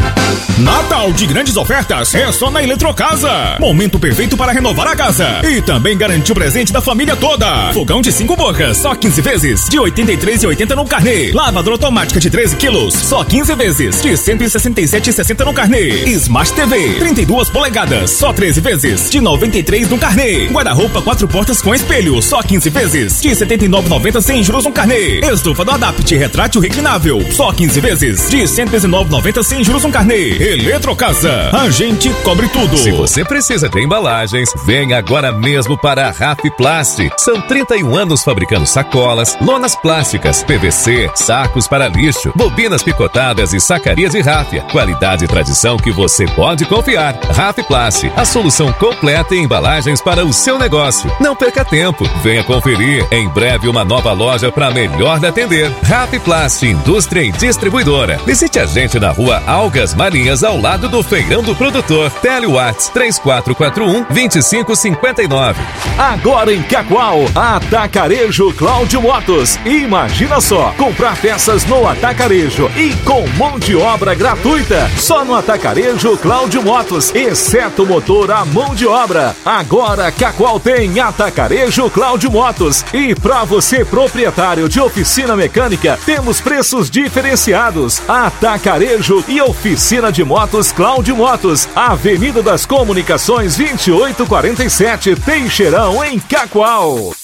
Natal de grandes ofertas é só na Eletrocasa. Momento perfeito para renovar a casa e também garantir o presente da família toda. Fogão de cinco bocas, só quinze vezes, de oitenta e três reais e oitenta centavos no carnê. Lavadora automática de treze quilos, só quinze vezes, de cento e sessenta e sete reais e sessenta centavos no carnê. Smart T V, trinta e duas polegadas, só treze vezes, de noventa e três reais no carnê. Guarda-roupa quatro portas com espelho, só quinze vezes, de setenta e nove reais e noventa centavos sem juros no carnê. Estufa do Adapt retrátil reclinável, só quinze vezes, de cento e dezenove reais e noventa centavos sem juros no carnê. Eletrocasa, a gente cobre tudo. Se você precisa de embalagens, venha agora mesmo para a Rafiplast. São trinta e um anos fabricando sacolas, lonas plásticas, P V C, sacos para lixo, bobinas picotadas e sacarias de ráfia. Qualidade e tradição que você pode confiar. Rafiplast, a solução completa em embalagens para o seu negócio. Não perca tempo, venha conferir. Em breve uma nova loja para melhor lhe atender. Rafiplast, indústria e distribuidora. Visite a gente na rua Algas Marinhas, ao lado do Feirão do Produtor. Telewatts três quatro quatro um, dois cinco cinco nove. Agora em Cacoal, Atacarejo Cláudio Motos. Imagina só, comprar peças no Atacarejo e com mão de obra gratuita. Só no Atacarejo Cláudio Motos, exceto motor a mão de obra. Agora Cacoal tem Atacarejo Cláudio Motos. E para você proprietário de oficina mecânica, temos preços diferenciados. Atacarejo e oficina de motos Cláudio Motos, Avenida das Comunicações vinte e oito quarenta e sete, Teixeirão, em Cacoal.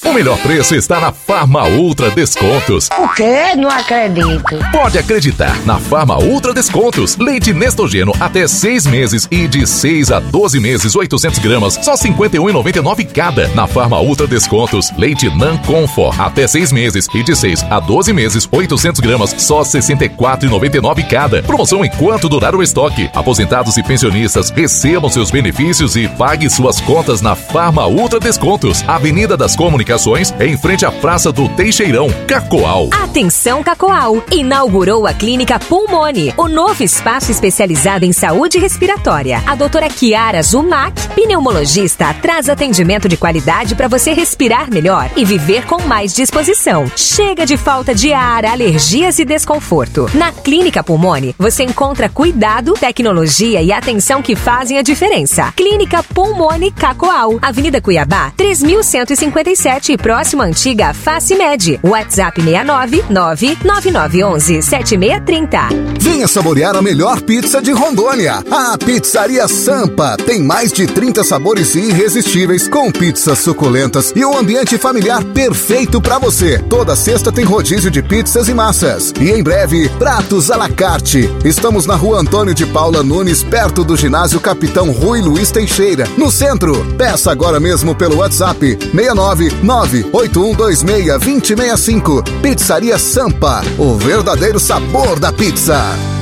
O melhor preço está na Farma Ultra Descontos. O quê? Não acredito. Pode acreditar, na Farma Ultra Descontos. Leite Nestogeno até seis meses e de seis a doze meses, oitocentos gramas, só cinquenta e um reais e noventa e nove centavos cada. Na Farma Ultra Descontos. Leite Nan Comfort até seis meses e de seis a doze meses, oitocentos gramas, só sessenta e quatro reais e noventa e nove centavos cada. Promoção enquanto durar o estoque. Aposentados e pensionistas recebam seus benefícios e pague suas contas na Farma Ultra Descontos. Avenida das Comunicações, em frente à Praça do Teixeirão, Cacoal. Atenção, Cacoal! Inaugurou a Clínica Pulmone, o novo espaço especializado em saúde respiratória. A doutora Kiara Zumac, pneumologista, traz atendimento de qualidade para você respirar melhor e viver com mais disposição. Chega de falta de ar, alergias e desconforto. Na Clínica Pulmone, você encontra cuidado, tecnologia e atenção que fazem a diferença. Clínica Pulmone Cacoal, Avenida Cuiabá, três mil cento e cinquenta e sete, próxima antiga Facimed. WhatsApp seis nove nove nove nove um um sete seis três zero. Venha saborear a melhor pizza de Rondônia. A Pizzaria Sampa tem mais de trinta sabores irresistíveis, com pizzas suculentas e um ambiente familiar perfeito para você. Toda sexta tem rodízio de pizzas e massas. E em breve, pratos à la carte. Estamos na Rua Antônio de Paula Nunes, perto do ginásio Capitão Rui Luiz Teixeira, no centro. Peça agora mesmo pelo WhatsApp seis nove nove oito um dois seis dois zero seis cinco. Pizzaria Sampa, o verdadeiro sabor da pizza.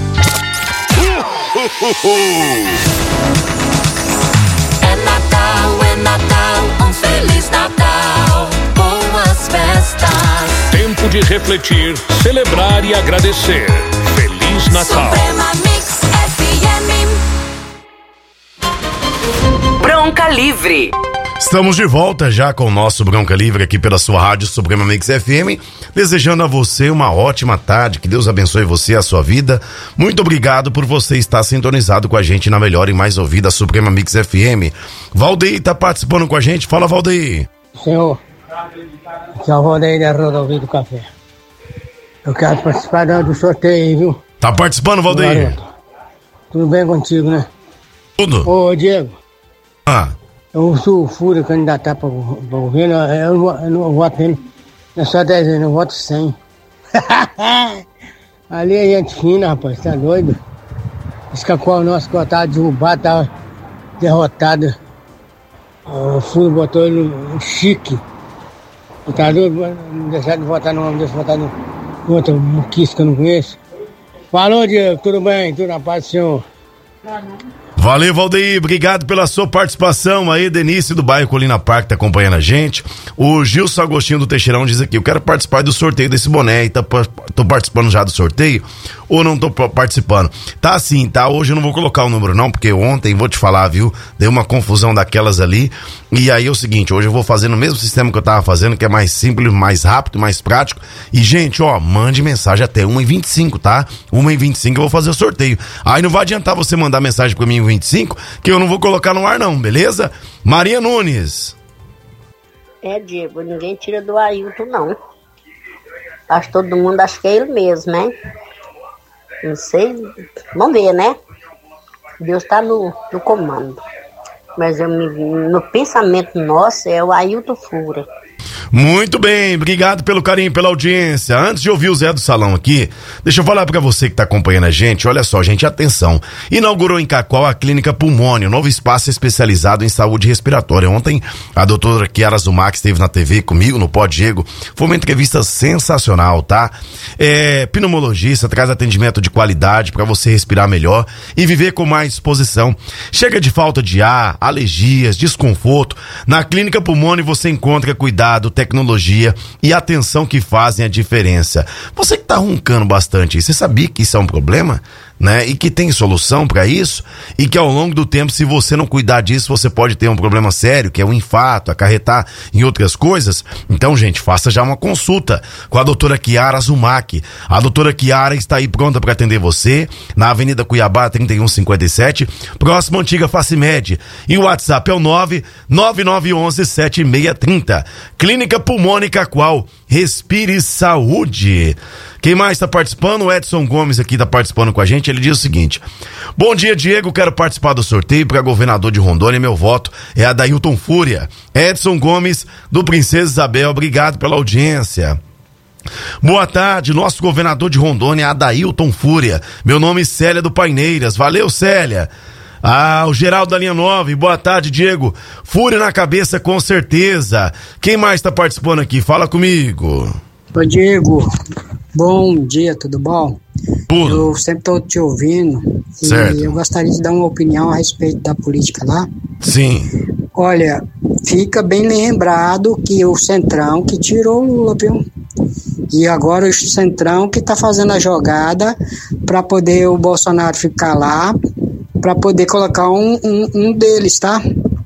É Natal, é Natal, um Feliz Natal, boas festas. Tempo de refletir, celebrar e agradecer. Feliz Natal. Suprema Mix F M. Bronca Livre. Estamos de volta já com o nosso Bronca Livre aqui pela sua rádio Suprema Mix F M, desejando a você uma ótima tarde, que Deus abençoe você e a sua vida. Muito obrigado por você estar sintonizado com a gente na melhor e mais ouvida Suprema Mix F M. Valdeir tá participando com a gente, fala Valdeir. Senhor, aqui é o Valdeir da Rodovia do Café. Eu quero participar do sorteio, viu? Tá participando, Valdeir? Tudo bem contigo, né? Tudo. Ô, Diego. Ah. Eu sou o Fúria candidatar para o governo, eu não, eu não voto nele, não é só dez anos, eu voto cem. Ali é gente fina, rapaz, tá doido? Esse Cacoal nosso que tava derrubado, tava derrotado. O Fúria botou ele no chique. Tá doido? Não deixar de votar no homem, deixa de votar no outro muquisco que eu não conheço. Falou, Diego, tudo bem? Tudo na paz do senhor? Valeu, Valdeir, obrigado pela sua participação aí. Denise do bairro Colina Parque tá acompanhando a gente. O Gilson Agostinho do Teixeirão diz aqui: eu quero participar do sorteio desse boné e tá, tô participando já do sorteio ou não tô participando? Tá assim, tá? Hoje eu não vou colocar o número não, porque ontem, vou te falar, viu? Deu uma confusão daquelas ali. E aí é o seguinte, hoje eu vou fazer no mesmo sistema que eu tava fazendo, que é mais simples, mais rápido, mais prático. E gente, ó, mande mensagem até uma e vinte e cinco, tá? uma e vinte e cinco eu vou fazer o sorteio. Aí não vai adiantar você mandar mensagem pra mim em vinte e cinco, que eu não vou colocar no ar não, beleza? Maria Nunes. É, Diego, ninguém tira do Ailton, não. Acho que todo mundo acha que é ele mesmo, né? Não sei, vamos ver, né? Deus tá no, no comando. Mas eu me, no pensamento nosso é o Ailton Fúria. Muito bem, obrigado pelo carinho, pela audiência. Antes de ouvir o Zé do Salão aqui, deixa eu falar pra você que tá acompanhando a gente. Olha só, gente, atenção. Inaugurou em Cacoal a Clínica Pulmone, um novo espaço especializado em saúde respiratória. Ontem, a doutora Kiara Zumac esteve na T V comigo, no Pó Diego. Foi uma entrevista sensacional, tá? É, pneumologista, traz atendimento de qualidade pra você respirar melhor e viver com mais disposição. Chega de falta de ar, alergias, desconforto. Na Clínica Pulmone você encontra cuidado, tecnologia e atenção que fazem a diferença. Você que tá roncando bastante, você sabia que isso é um problema? Né? E que tem solução para isso, e que ao longo do tempo, se você não cuidar disso, você pode ter um problema sério, que é o infarto, acarretar em outras coisas. Então, gente, faça já uma consulta com a doutora Kiara Zumac. A doutora Kiara está aí pronta para atender você na Avenida Cuiabá trinta e um cinquenta e sete, próximo à antiga Facimed, e o WhatsApp é o nove nove nove um um sete seis três zero. Clínica Pulmone Cacoal, respire saúde. Quem mais está participando? O Edson Gomes aqui está participando com a gente. Ele diz o seguinte: bom dia, Diego, quero participar do sorteio para governador de Rondônia. Meu voto é Adailton Fúria. Edson Gomes, do Princesa Isabel, obrigado pela audiência. Boa tarde, nosso governador de Rondônia, Adailton Fúria. Meu nome é Célia do Paineiras. Valeu, Célia. Ah, o Geraldo da linha nove. Boa tarde, Diego. Fúria na cabeça, com certeza. Quem mais está participando aqui? Fala comigo. Ô, Diego, bom dia, tudo bom? Tudo. Eu sempre estou te ouvindo. Certo. E eu gostaria de dar uma opinião a respeito da política lá. Sim. Olha, fica bem lembrado que o Centrão que tirou o Lula, viu? E agora o Centrão que está fazendo a jogada para poder o Bolsonaro ficar lá, para poder colocar um, um, um deles, tá?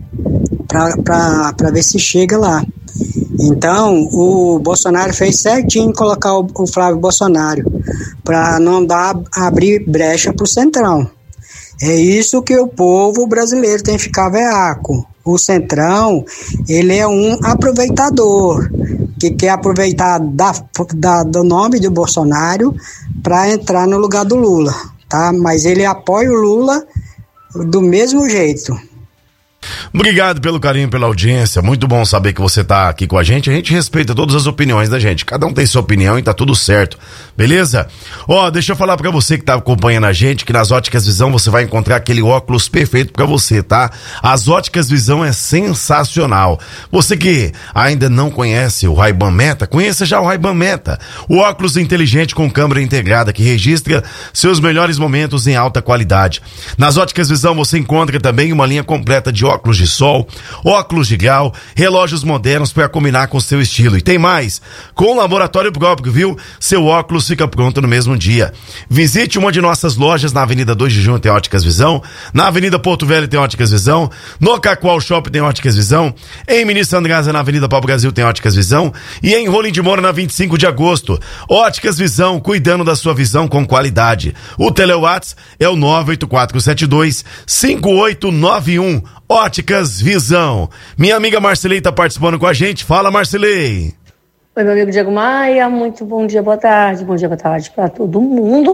Para ver se chega lá. Então, o Bolsonaro fez certinho colocar o, o Flávio Bolsonaro, para não dar, abrir brecha para o Centrão. É isso que o povo brasileiro tem que ficar veaco. O Centrão, ele é um aproveitador, que quer aproveitar da, da, do nome do Bolsonaro para entrar no lugar do Lula, tá? Mas ele apoia o Lula do mesmo jeito. Obrigado pelo carinho, pela audiência. Muito bom saber que você tá aqui com a gente. A gente respeita todas as opiniões da gente. Cada um tem sua opinião e tá tudo certo. Beleza? Ó, oh, deixa eu falar pra você que tá acompanhando a gente que nas Óticas Visão você vai encontrar aquele óculos perfeito pra você, tá? As Óticas Visão é sensacional. Você que ainda não conhece o Ray-Ban Meta, conheça já o Ray-Ban Meta. O óculos inteligente com câmera integrada que registra seus melhores momentos em alta qualidade. Nas Óticas Visão você encontra também uma linha completa de óculos de sol, óculos de grau, relógios modernos para combinar com o seu estilo. E tem mais, com laboratório próprio, viu? Seu óculos fica pronto no mesmo dia. Visite uma de nossas lojas na Avenida dois de junho tem Óticas Visão, na Avenida Porto Velho tem Óticas Visão, no Cacoal Shopping tem Óticas Visão, em Ministro Andreasa na Avenida Pau Brasil tem Óticas Visão e em Rolim de Moura na vinte e cinco de agosto. Óticas Visão, cuidando da sua visão com qualidade. O Telewhats é o nove oito quatro sete dois cinco oito nove um. Óticas Visão. Minha amiga Marcelei tá participando com a gente. Fala, Marcelei. Oi, meu amigo Diego Maia. Muito bom dia, boa tarde. Bom dia, boa tarde para todo mundo.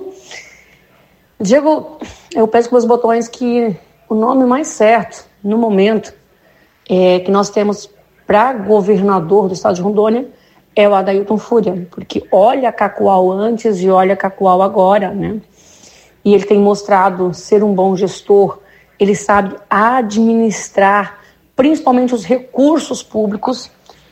Diego, eu peço com os botões que o nome mais certo, no momento, é, que nós temos para governador do estado de Rondônia é o Adailton Fúria. Porque olha Cacoal antes e olha Cacoal agora, né? E ele tem mostrado ser um bom gestor. Ele sabe administrar, principalmente os recursos públicos,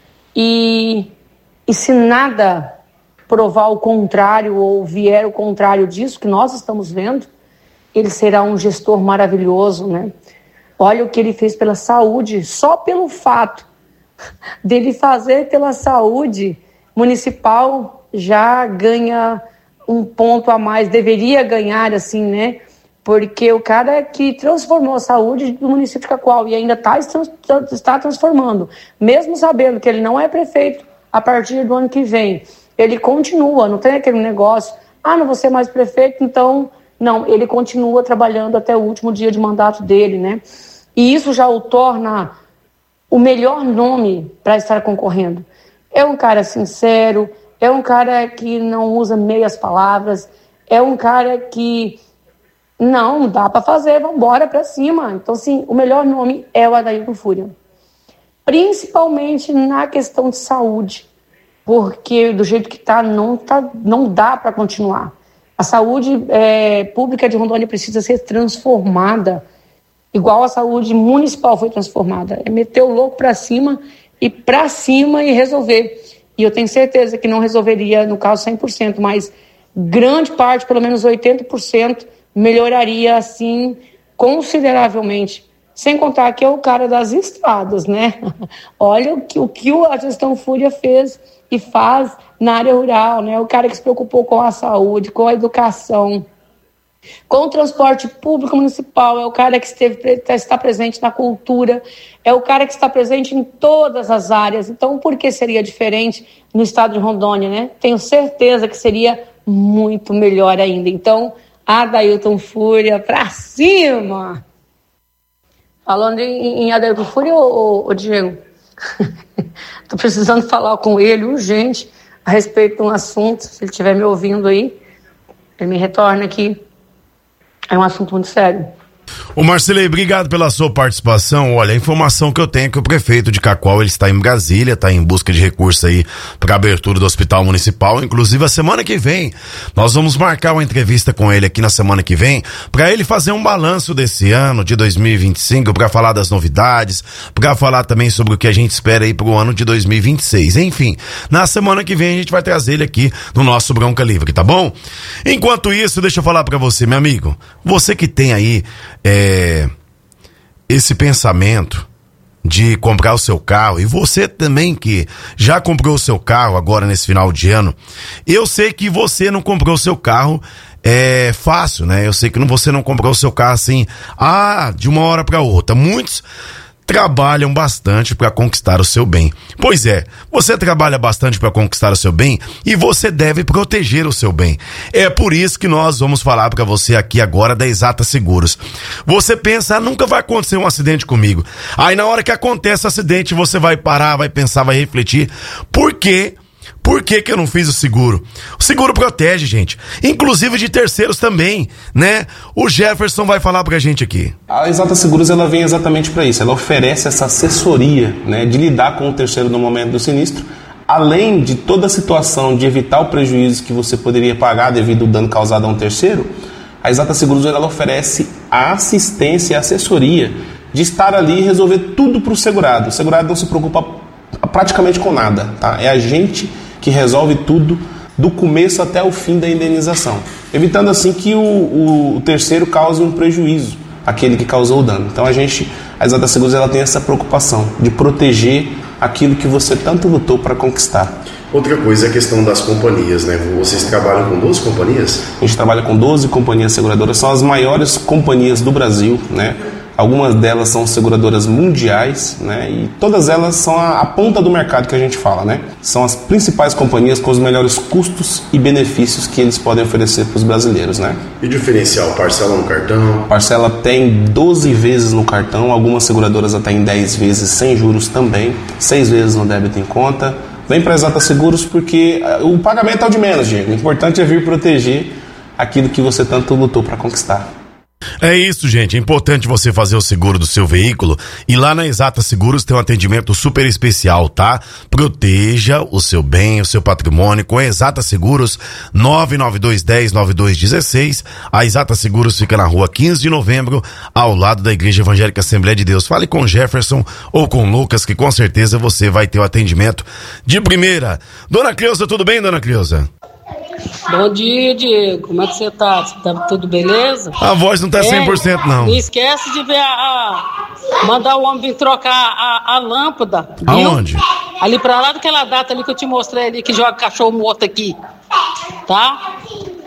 e, e se nada provar o contrário ou vier o contrário disso que nós estamos vendo, ele será um gestor maravilhoso, né? Olha o que ele fez pela saúde, só pelo fato dele fazer pela saúde municipal já ganha um ponto a mais, deveria ganhar assim, né? Porque o cara que transformou a saúde do município de Cacoal e ainda tá, está transformando, mesmo sabendo que ele não é prefeito a partir do ano que vem, ele continua, não tem aquele negócio, ah, não vou ser mais prefeito, então, não, ele continua trabalhando até o último dia de mandato dele, né? E isso já o torna o melhor nome para estar concorrendo. É um cara sincero, é um cara que não usa meias palavras, é um cara que não, dá para fazer, vamos embora para cima. Então, sim, o melhor nome é o Adailton Fúria. Principalmente na questão de saúde, porque do jeito que está, não, tá, não dá para continuar. A saúde é, pública de Rondônia precisa ser transformada, igual a saúde municipal foi transformada. É meter o louco para cima e para cima e resolver. E eu tenho certeza que não resolveria, no caso, cem por cento, mas grande parte, pelo menos oitenta por cento, melhoraria, assim, consideravelmente. Sem contar que é o cara das estradas, né? Olha o que, o que a gestão Fúria fez e faz na área rural, né? O cara que se preocupou com a saúde, com a educação, com o transporte público municipal, é o cara que esteve, está presente na cultura, é o cara que está presente em todas as áreas. Então, por que seria diferente no estado de Rondônia, né? Tenho certeza que seria muito melhor ainda. Então, Adailton Fúria, pra cima! Falando em, em Adailton Fúria, ô, ô, ô Diego, tô precisando falar com ele urgente. a respeito de um assunto, se ele estiver me ouvindo aí, ele me retorna aqui. É um assunto muito sério. Ô Marcelei, obrigado pela sua participação. Olha, a informação que eu tenho é que o prefeito de Cacoal, ele está em Brasília, está em busca de recursos aí para abertura do hospital municipal. Inclusive, a semana que vem, nós vamos marcar uma entrevista com ele aqui na semana que vem, para ele fazer um balanço desse ano de dois mil e vinte e cinco, para falar das novidades, para falar também sobre o que a gente espera aí para o ano de dois mil e vinte e seis. Enfim, na semana que vem a gente vai trazer ele aqui no nosso Bronca Livre, tá bom? Enquanto isso, deixa eu falar para você, meu amigo, você que tem aí É, esse pensamento de comprar o seu carro, e você também que já comprou o seu carro agora nesse final de ano, eu sei que você não comprou o seu carro é fácil, né? Eu sei que não, você não comprou o seu carro assim, ah, de uma hora para outra. Muitos trabalham bastante para conquistar o seu bem. Pois é, você trabalha bastante para conquistar o seu bem e você deve proteger o seu bem. É por isso que nós vamos falar para você aqui agora da Exata Seguros. Você pensa, ah, nunca vai acontecer um acidente comigo. Aí na hora que acontece o acidente, você vai parar, vai pensar, vai refletir. Por quê? Por que que eu não fiz o seguro? O seguro protege, gente. Inclusive de terceiros também, né? O Jefferson vai falar pra gente aqui. A Exata Seguros, ela vem exatamente para isso. Ela oferece essa assessoria, né, de lidar com o terceiro no momento do sinistro, além de toda a situação de evitar o prejuízo que você poderia pagar devido ao dano causado a um terceiro. A Exata Seguros, ela oferece a assistência e a assessoria de estar ali e resolver tudo pro segurado. O segurado não se preocupa praticamente com nada, tá? É a gente que resolve tudo do começo até o fim da indenização, evitando assim que o, o, o terceiro cause um prejuízo, aquele que causou o dano. Então a gente, a Exata Seguros, ela tem essa preocupação de proteger aquilo que você tanto lutou para conquistar. Outra coisa é a questão das companhias, né? Vocês trabalham com doze companhias? A gente trabalha com doze companhias seguradoras, são as maiores companhias do Brasil, né? Algumas delas são seguradoras mundiais, né? E todas elas são a, a ponta do mercado que a gente fala, né? São as principais companhias com os melhores custos e benefícios que eles podem oferecer para os brasileiros, né? E diferencial, parcela no cartão? Parcela tem doze vezes no cartão, algumas seguradoras até em dez vezes sem juros também, seis vezes no débito em conta. Vem para Exata Seguros porque o pagamento é o de menos, Diego. O importante é vir proteger aquilo que você tanto lutou para conquistar. É isso, gente, é importante você fazer o seguro do seu veículo e lá na Exata Seguros tem um atendimento super especial, tá? Proteja o seu bem, o seu patrimônio com a Exata Seguros, nove nove dois um zero nove dois um seis. A Exata Seguros fica na rua quinze de novembro, ao lado da Igreja Evangélica Assembleia de Deus. Fale com Jefferson ou com Lucas que com certeza você vai ter o atendimento de primeira. Dona Cleusa, tudo bem, Dona Cleusa? Bom dia, Diego. Como é que você tá? Tá tudo beleza? A voz não tá cem por cento, não. Não esquece de ver a, a mandar o homem vir trocar a, a lâmpada. Viu? Aonde? Ali pra lá daquela data ali que eu te mostrei ali, que joga cachorro morto aqui. Tá?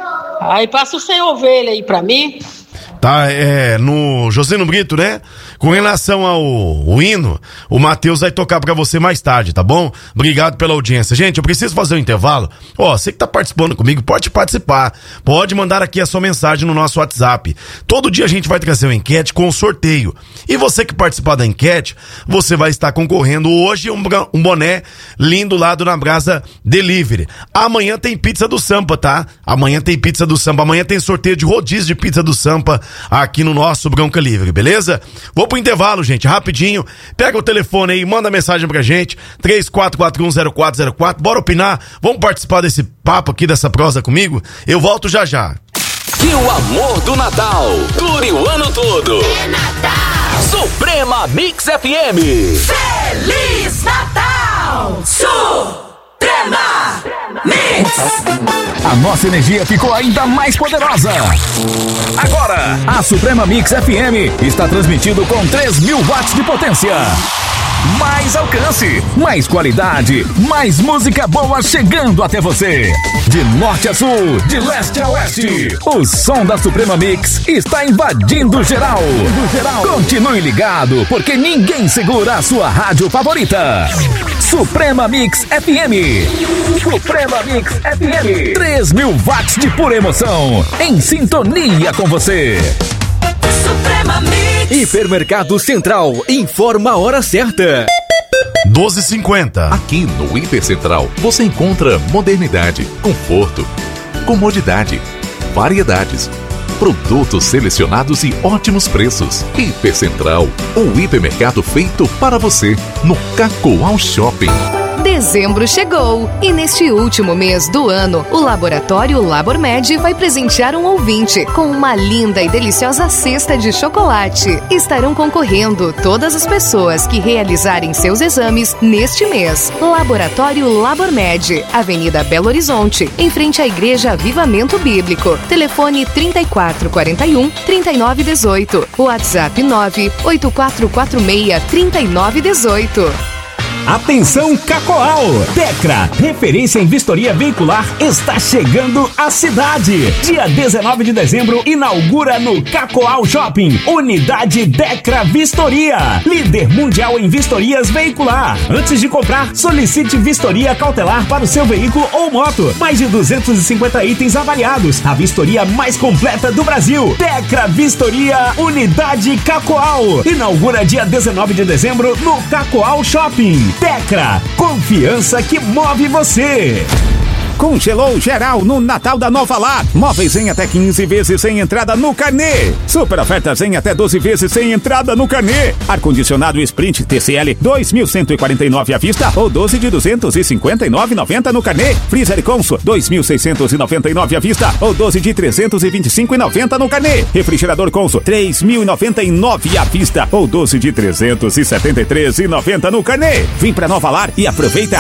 Aí passa o sem ovelha aí pra mim. Tá, é, no Josino Brito, né? Com relação ao o hino, o Matheus vai tocar pra você mais tarde, tá bom? Obrigado pela audiência. Gente, eu preciso fazer um intervalo. Ó, você que tá participando comigo, pode participar. Pode mandar aqui a sua mensagem no nosso WhatsApp. Todo dia a gente vai trazer uma enquete com um sorteio. E você que participar da enquete, você vai estar concorrendo hoje um, um boné lindo lá do Na Brasa Delivery. Amanhã tem pizza do Sampa, tá? Amanhã tem pizza do Sampa. Amanhã tem sorteio de rodízio de pizza do Sampa aqui no nosso Bronca Livre, beleza? Vou pro intervalo, gente, rapidinho. Pega o telefone aí, manda mensagem pra gente, três quatro quatro um zero quatro zero quatro. Bora opinar, vamos participar desse papo aqui, dessa prosa comigo? Eu volto já já. Que o amor do Natal dure o ano todo. É Natal. Suprema Mix F M. Feliz Natal. Suprema Mix. A nossa energia ficou ainda mais poderosa. Agora, a Suprema Mix F M está transmitindo com três mil watts de potência. Mais alcance, mais qualidade, mais música boa chegando até você. De norte a sul, de leste a oeste, o som da Suprema Mix está invadindo geral. Continue ligado, porque ninguém segura a sua rádio favorita. Suprema Mix F M. Suprema Mix F M. três mil watts de pura emoção, em sintonia com você. Suprema Mix. Hipermercado Central informa a hora certa. doze e cinquenta. Aqui no Hipercentral você encontra modernidade, conforto, comodidade, variedades, produtos selecionados e ótimos preços. Hipercentral, um hipermercado feito para você no Cacoal Shopping. Dezembro chegou e neste último mês do ano, o Laboratório Labormed vai presentear um ouvinte com uma linda e deliciosa cesta de chocolate. Estarão concorrendo todas as pessoas que realizarem seus exames neste mês. Laboratório Labormed, Avenida Belo Horizonte, em frente à Igreja Avivamento Bíblico. Telefone trinta e quatro quarenta e um, trinta e nove dezoito. WhatsApp nove oito quatro quatro seis, trinta e nove dezoito. Atenção Cacoal! Tecra, referência em vistoria veicular, está chegando à cidade. Dia dezenove de dezembro, inaugura no Cacoal Shopping, Unidade Tecra Vistoria, líder mundial em vistorias veicular. Antes de comprar, solicite vistoria cautelar para o seu veículo ou moto. Mais de duzentos e cinquenta itens avaliados. A vistoria mais completa do Brasil. Tecra Vistoria, Unidade Cacoal. Inaugura dia dezenove de dezembro no Cacoal Shopping. Tecra, confiança que move você. Congelou geral no Natal da Nova Lar. Móveis em até quinze vezes sem entrada no carnê. Super ofertas em até doze vezes sem entrada no carnê. Ar-condicionado Sprint T C L dois mil cento e quarenta e nove à vista ou doze de duzentos e cinquenta e nove reais e noventa centavos no carnê. Freezer Consul dois mil seiscentos e noventa e nove à vista ou doze de trezentos e vinte e cinco reais e noventa centavos no carnê. Refrigerador Consul três mil e noventa e nove à vista ou doze de trezentos e setenta e três reais e noventa centavos no carnê. Vem pra Nova Lar e aproveita.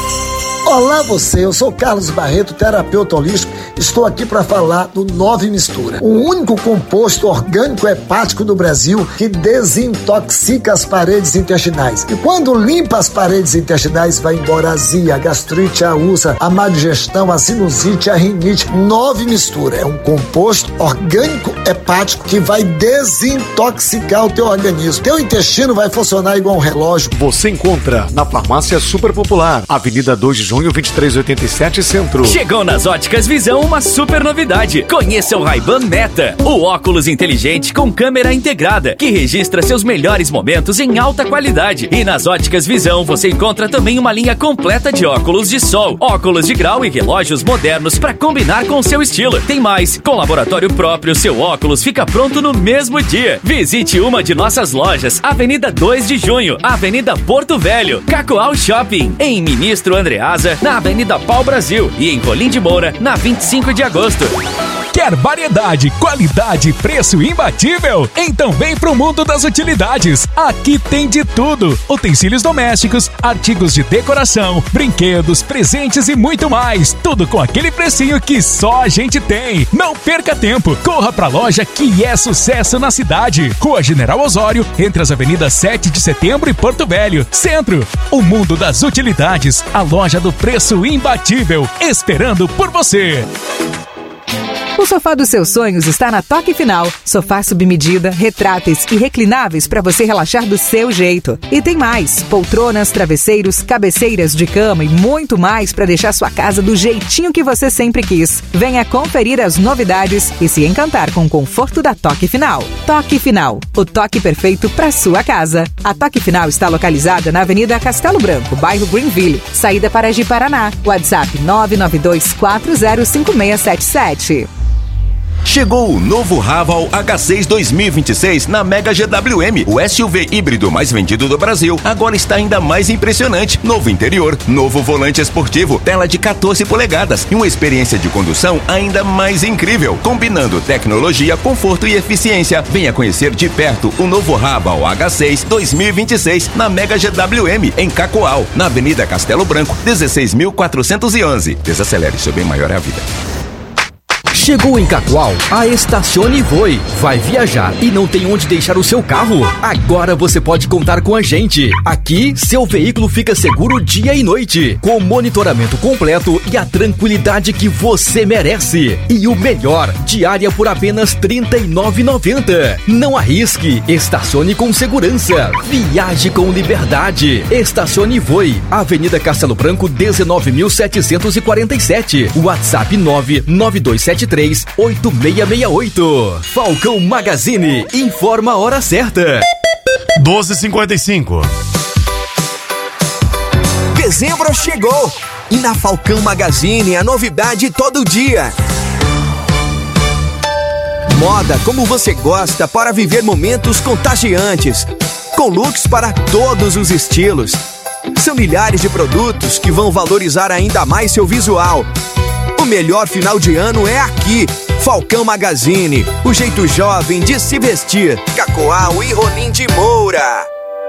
Olá você, eu sou Carlos Barreto, terapeuta holístico. Estou aqui para falar do Nove Mistura, o único composto orgânico hepático do Brasil que desintoxica as paredes intestinais. E quando limpa as paredes intestinais, vai embora a azia, a gastrite, a úlcera, a má digestão, a sinusite, a rinite. Nove Mistura é um composto orgânico hepático que vai desintoxicar o teu organismo. Teu intestino vai funcionar igual um relógio. Você encontra na Farmácia Super Popular, Avenida dois de Junho, vinte e três oitenta e sete, Centro. Chegou nas Óticas Visão uma super novidade. Conheça o Ray-Ban Meta, o óculos inteligente com câmera integrada, que registra seus melhores momentos em alta qualidade. E nas Óticas Visão você encontra também uma linha completa de óculos de sol, óculos de grau e relógios modernos para combinar com o seu estilo. Tem mais, com laboratório próprio, seu óculos fica pronto no mesmo dia. Visite uma de nossas lojas, Avenida dois de Junho, Avenida Porto Velho, Cacoal Shopping, em Ministro Andreasa, na Avenida Pau Brasil e em Rolim de Moura, na vinte e cinco de agosto. Quer variedade, qualidade e preço imbatível? Então vem pro mundo das utilidades. Aqui tem de tudo: utensílios domésticos, artigos de decoração, brinquedos, presentes e muito mais. Tudo com aquele precinho que só a gente tem. Não perca tempo, corra pra loja que é sucesso na cidade. Rua General Osório, entre as avenidas sete de setembro e Porto Velho, Centro. O mundo das utilidades, a loja do preço imbatível, esperando por você. O sofá dos seus sonhos está na Toque Final. Sofá sob medida, retráteis e reclináveis para você relaxar do seu jeito. E tem mais: poltronas, travesseiros, cabeceiras de cama e muito mais para deixar sua casa do jeitinho que você sempre quis. Venha conferir as novidades e se encantar com o conforto da Toque Final. Toque Final, o toque perfeito para sua casa. A Toque Final está localizada na Avenida Castelo Branco, bairro Greenville, saída para Ji-Paraná. WhatsApp nove nove dois quatro zero cinco seis sete sete. Chegou o novo Raval H seis dois mil e vinte e seis na Mega G W M. O S U V híbrido mais vendido do Brasil agora está ainda mais impressionante. Novo interior, novo volante esportivo, tela de quatorze polegadas e uma experiência de condução ainda mais incrível, combinando tecnologia, conforto e eficiência. Venha conhecer de perto o novo Raval H seis dois mil e vinte e seis na Mega G W M, em Cacoal, na Avenida Castelo Branco, dezesseis mil quatrocentos e onze. Desacelere, seu bem maior é a vida. Chegou em Cacoal a Estacione e Voe. Vai viajar e não tem onde deixar o seu carro? Agora você pode contar com a gente. Aqui, seu veículo fica seguro dia e noite, com monitoramento completo e a tranquilidade que você merece. E o melhor, diária por apenas trinta e nove reais e noventa centavos. Não arrisque, estacione com segurança. Viaje com liberdade. Estacione e Voe, Avenida Castelo Branco, dezenove mil setecentos e quarenta e sete. WhatsApp nove nove dois sete três oito seis seis oito. Falcão Magazine informa a hora certa. doze e cinquenta e cinco. Dezembro chegou e na Falcão Magazine a novidade todo dia. Moda como você gosta para viver momentos contagiantes, com looks para todos os estilos. São milhares de produtos que vão valorizar ainda mais seu visual. O melhor final de ano é aqui. Falcão Magazine, o jeito jovem de se vestir. Cacoal e Rolim de Moura.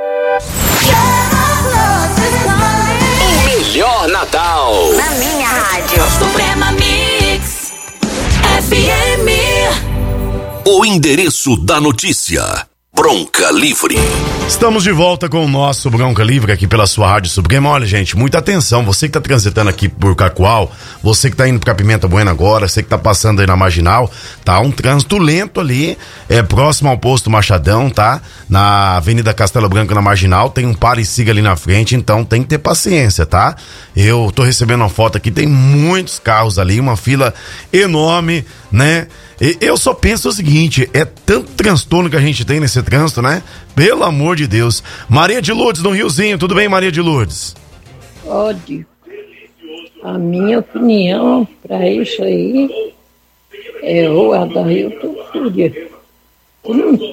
O melhor Natal. Na minha rádio. Suprema Mix F M. O endereço da notícia. Bronca Livre. Estamos de volta com o nosso Bronca Livre aqui pela sua Rádio Suprema. Olha, gente, muita atenção. Você que tá transitando aqui por Cacoal, você que tá indo pra Pimenta Bueno agora, você que tá passando aí na Marginal, tá um trânsito lento ali, é próximo ao posto Machadão, tá? Na Avenida Castelo Branco, na Marginal, tem um pare e siga ali na frente, então tem que ter paciência, tá? Eu tô recebendo uma foto aqui, tem muitos carros ali, uma fila enorme, né? Eu só penso o seguinte, é tanto transtorno que a gente tem nesse trânsito, né? Pelo amor de Deus. Maria de Lourdes, no Riozinho, tudo bem, Maria de Lourdes? Pode. A minha opinião para isso aí é o Adailton Fúria. Que não